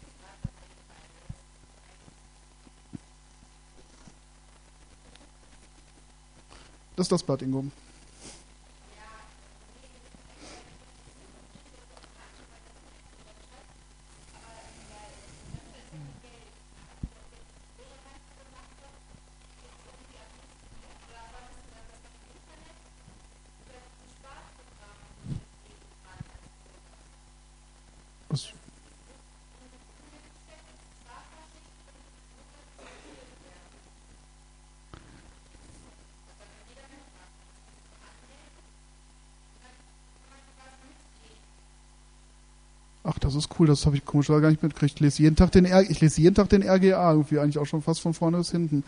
Das ist das Blatt, Ingo. Das Ach, das ist cool, das habe ich komischerweise gar nicht mitgekriegt. Ich lese jeden Tag den R ich lese jeden Tag den R G A, irgendwie eigentlich auch schon fast von vorne bis hinten.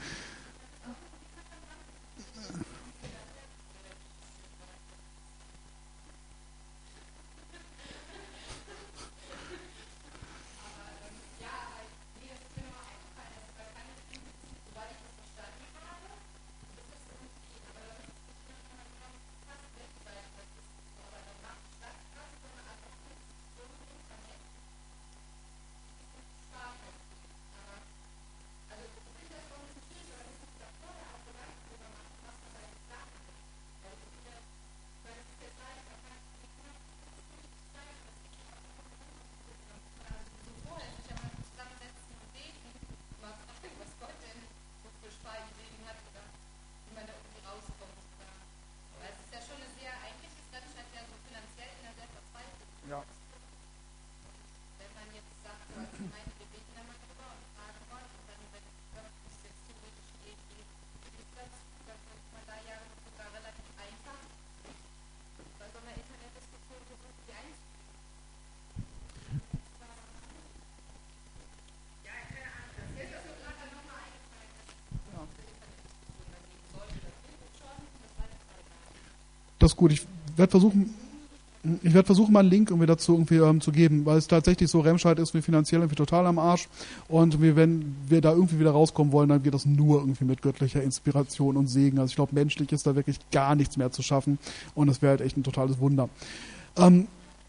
Das ist gut. Ich werde versuchen, ich werde versuchen, mal einen Link irgendwie dazu irgendwie ähm, zu geben, weil es tatsächlich so, Remscheid ist wie finanziell irgendwie total am Arsch und wir, wenn wir da irgendwie wieder rauskommen wollen, dann geht das nur irgendwie mit göttlicher Inspiration und Segen. Also ich glaube, menschlich ist da wirklich gar nichts mehr zu schaffen und das wäre halt echt ein totales Wunder. Ähm,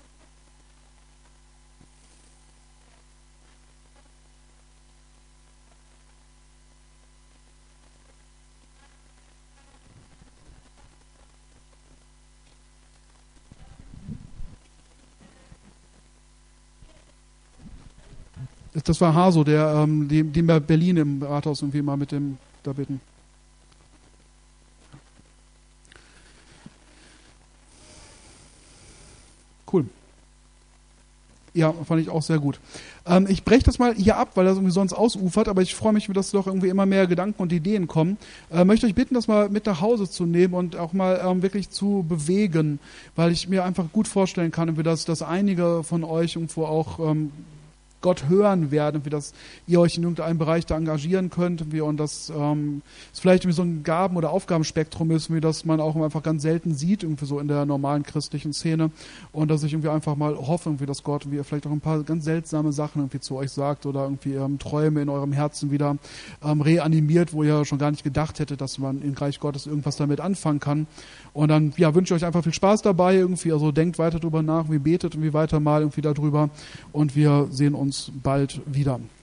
Das war Haso, der, ähm, dem, dem bei Berlin im Rathaus irgendwie mal mit dem da bitten. Cool. Ja, fand ich auch sehr gut. Ähm, ich breche das mal hier ab, weil das irgendwie sonst ausufert, aber ich freue mich, dass doch irgendwie immer mehr Gedanken und Ideen kommen. Äh, möchte euch bitten, das mal mit nach Hause zu nehmen und auch mal ähm, wirklich zu bewegen, weil ich mir einfach gut vorstellen kann, wie das, dass einige von euch irgendwo auch ähm, Gott hören werden, wie das ihr euch in irgendeinem Bereich da engagieren könnt, wie und das ähm, es vielleicht irgendwie so ein Gaben- oder Aufgabenspektrum ist, wie das man auch einfach ganz selten sieht, irgendwie so in der normalen christlichen Szene und dass ich irgendwie einfach mal hoffe, irgendwie, dass Gott irgendwie vielleicht auch ein paar ganz seltsame Sachen irgendwie zu euch sagt oder irgendwie ähm, Träume in eurem Herzen wieder ähm, reanimiert, wo ihr schon gar nicht gedacht hättet, dass man im Reich Gottes irgendwas damit anfangen kann. Und dann ja, wünsche ich euch einfach viel Spaß dabei irgendwie, also denkt weiter drüber nach, wie betet irgendwie weiter mal irgendwie darüber und wir sehen uns bald wieder.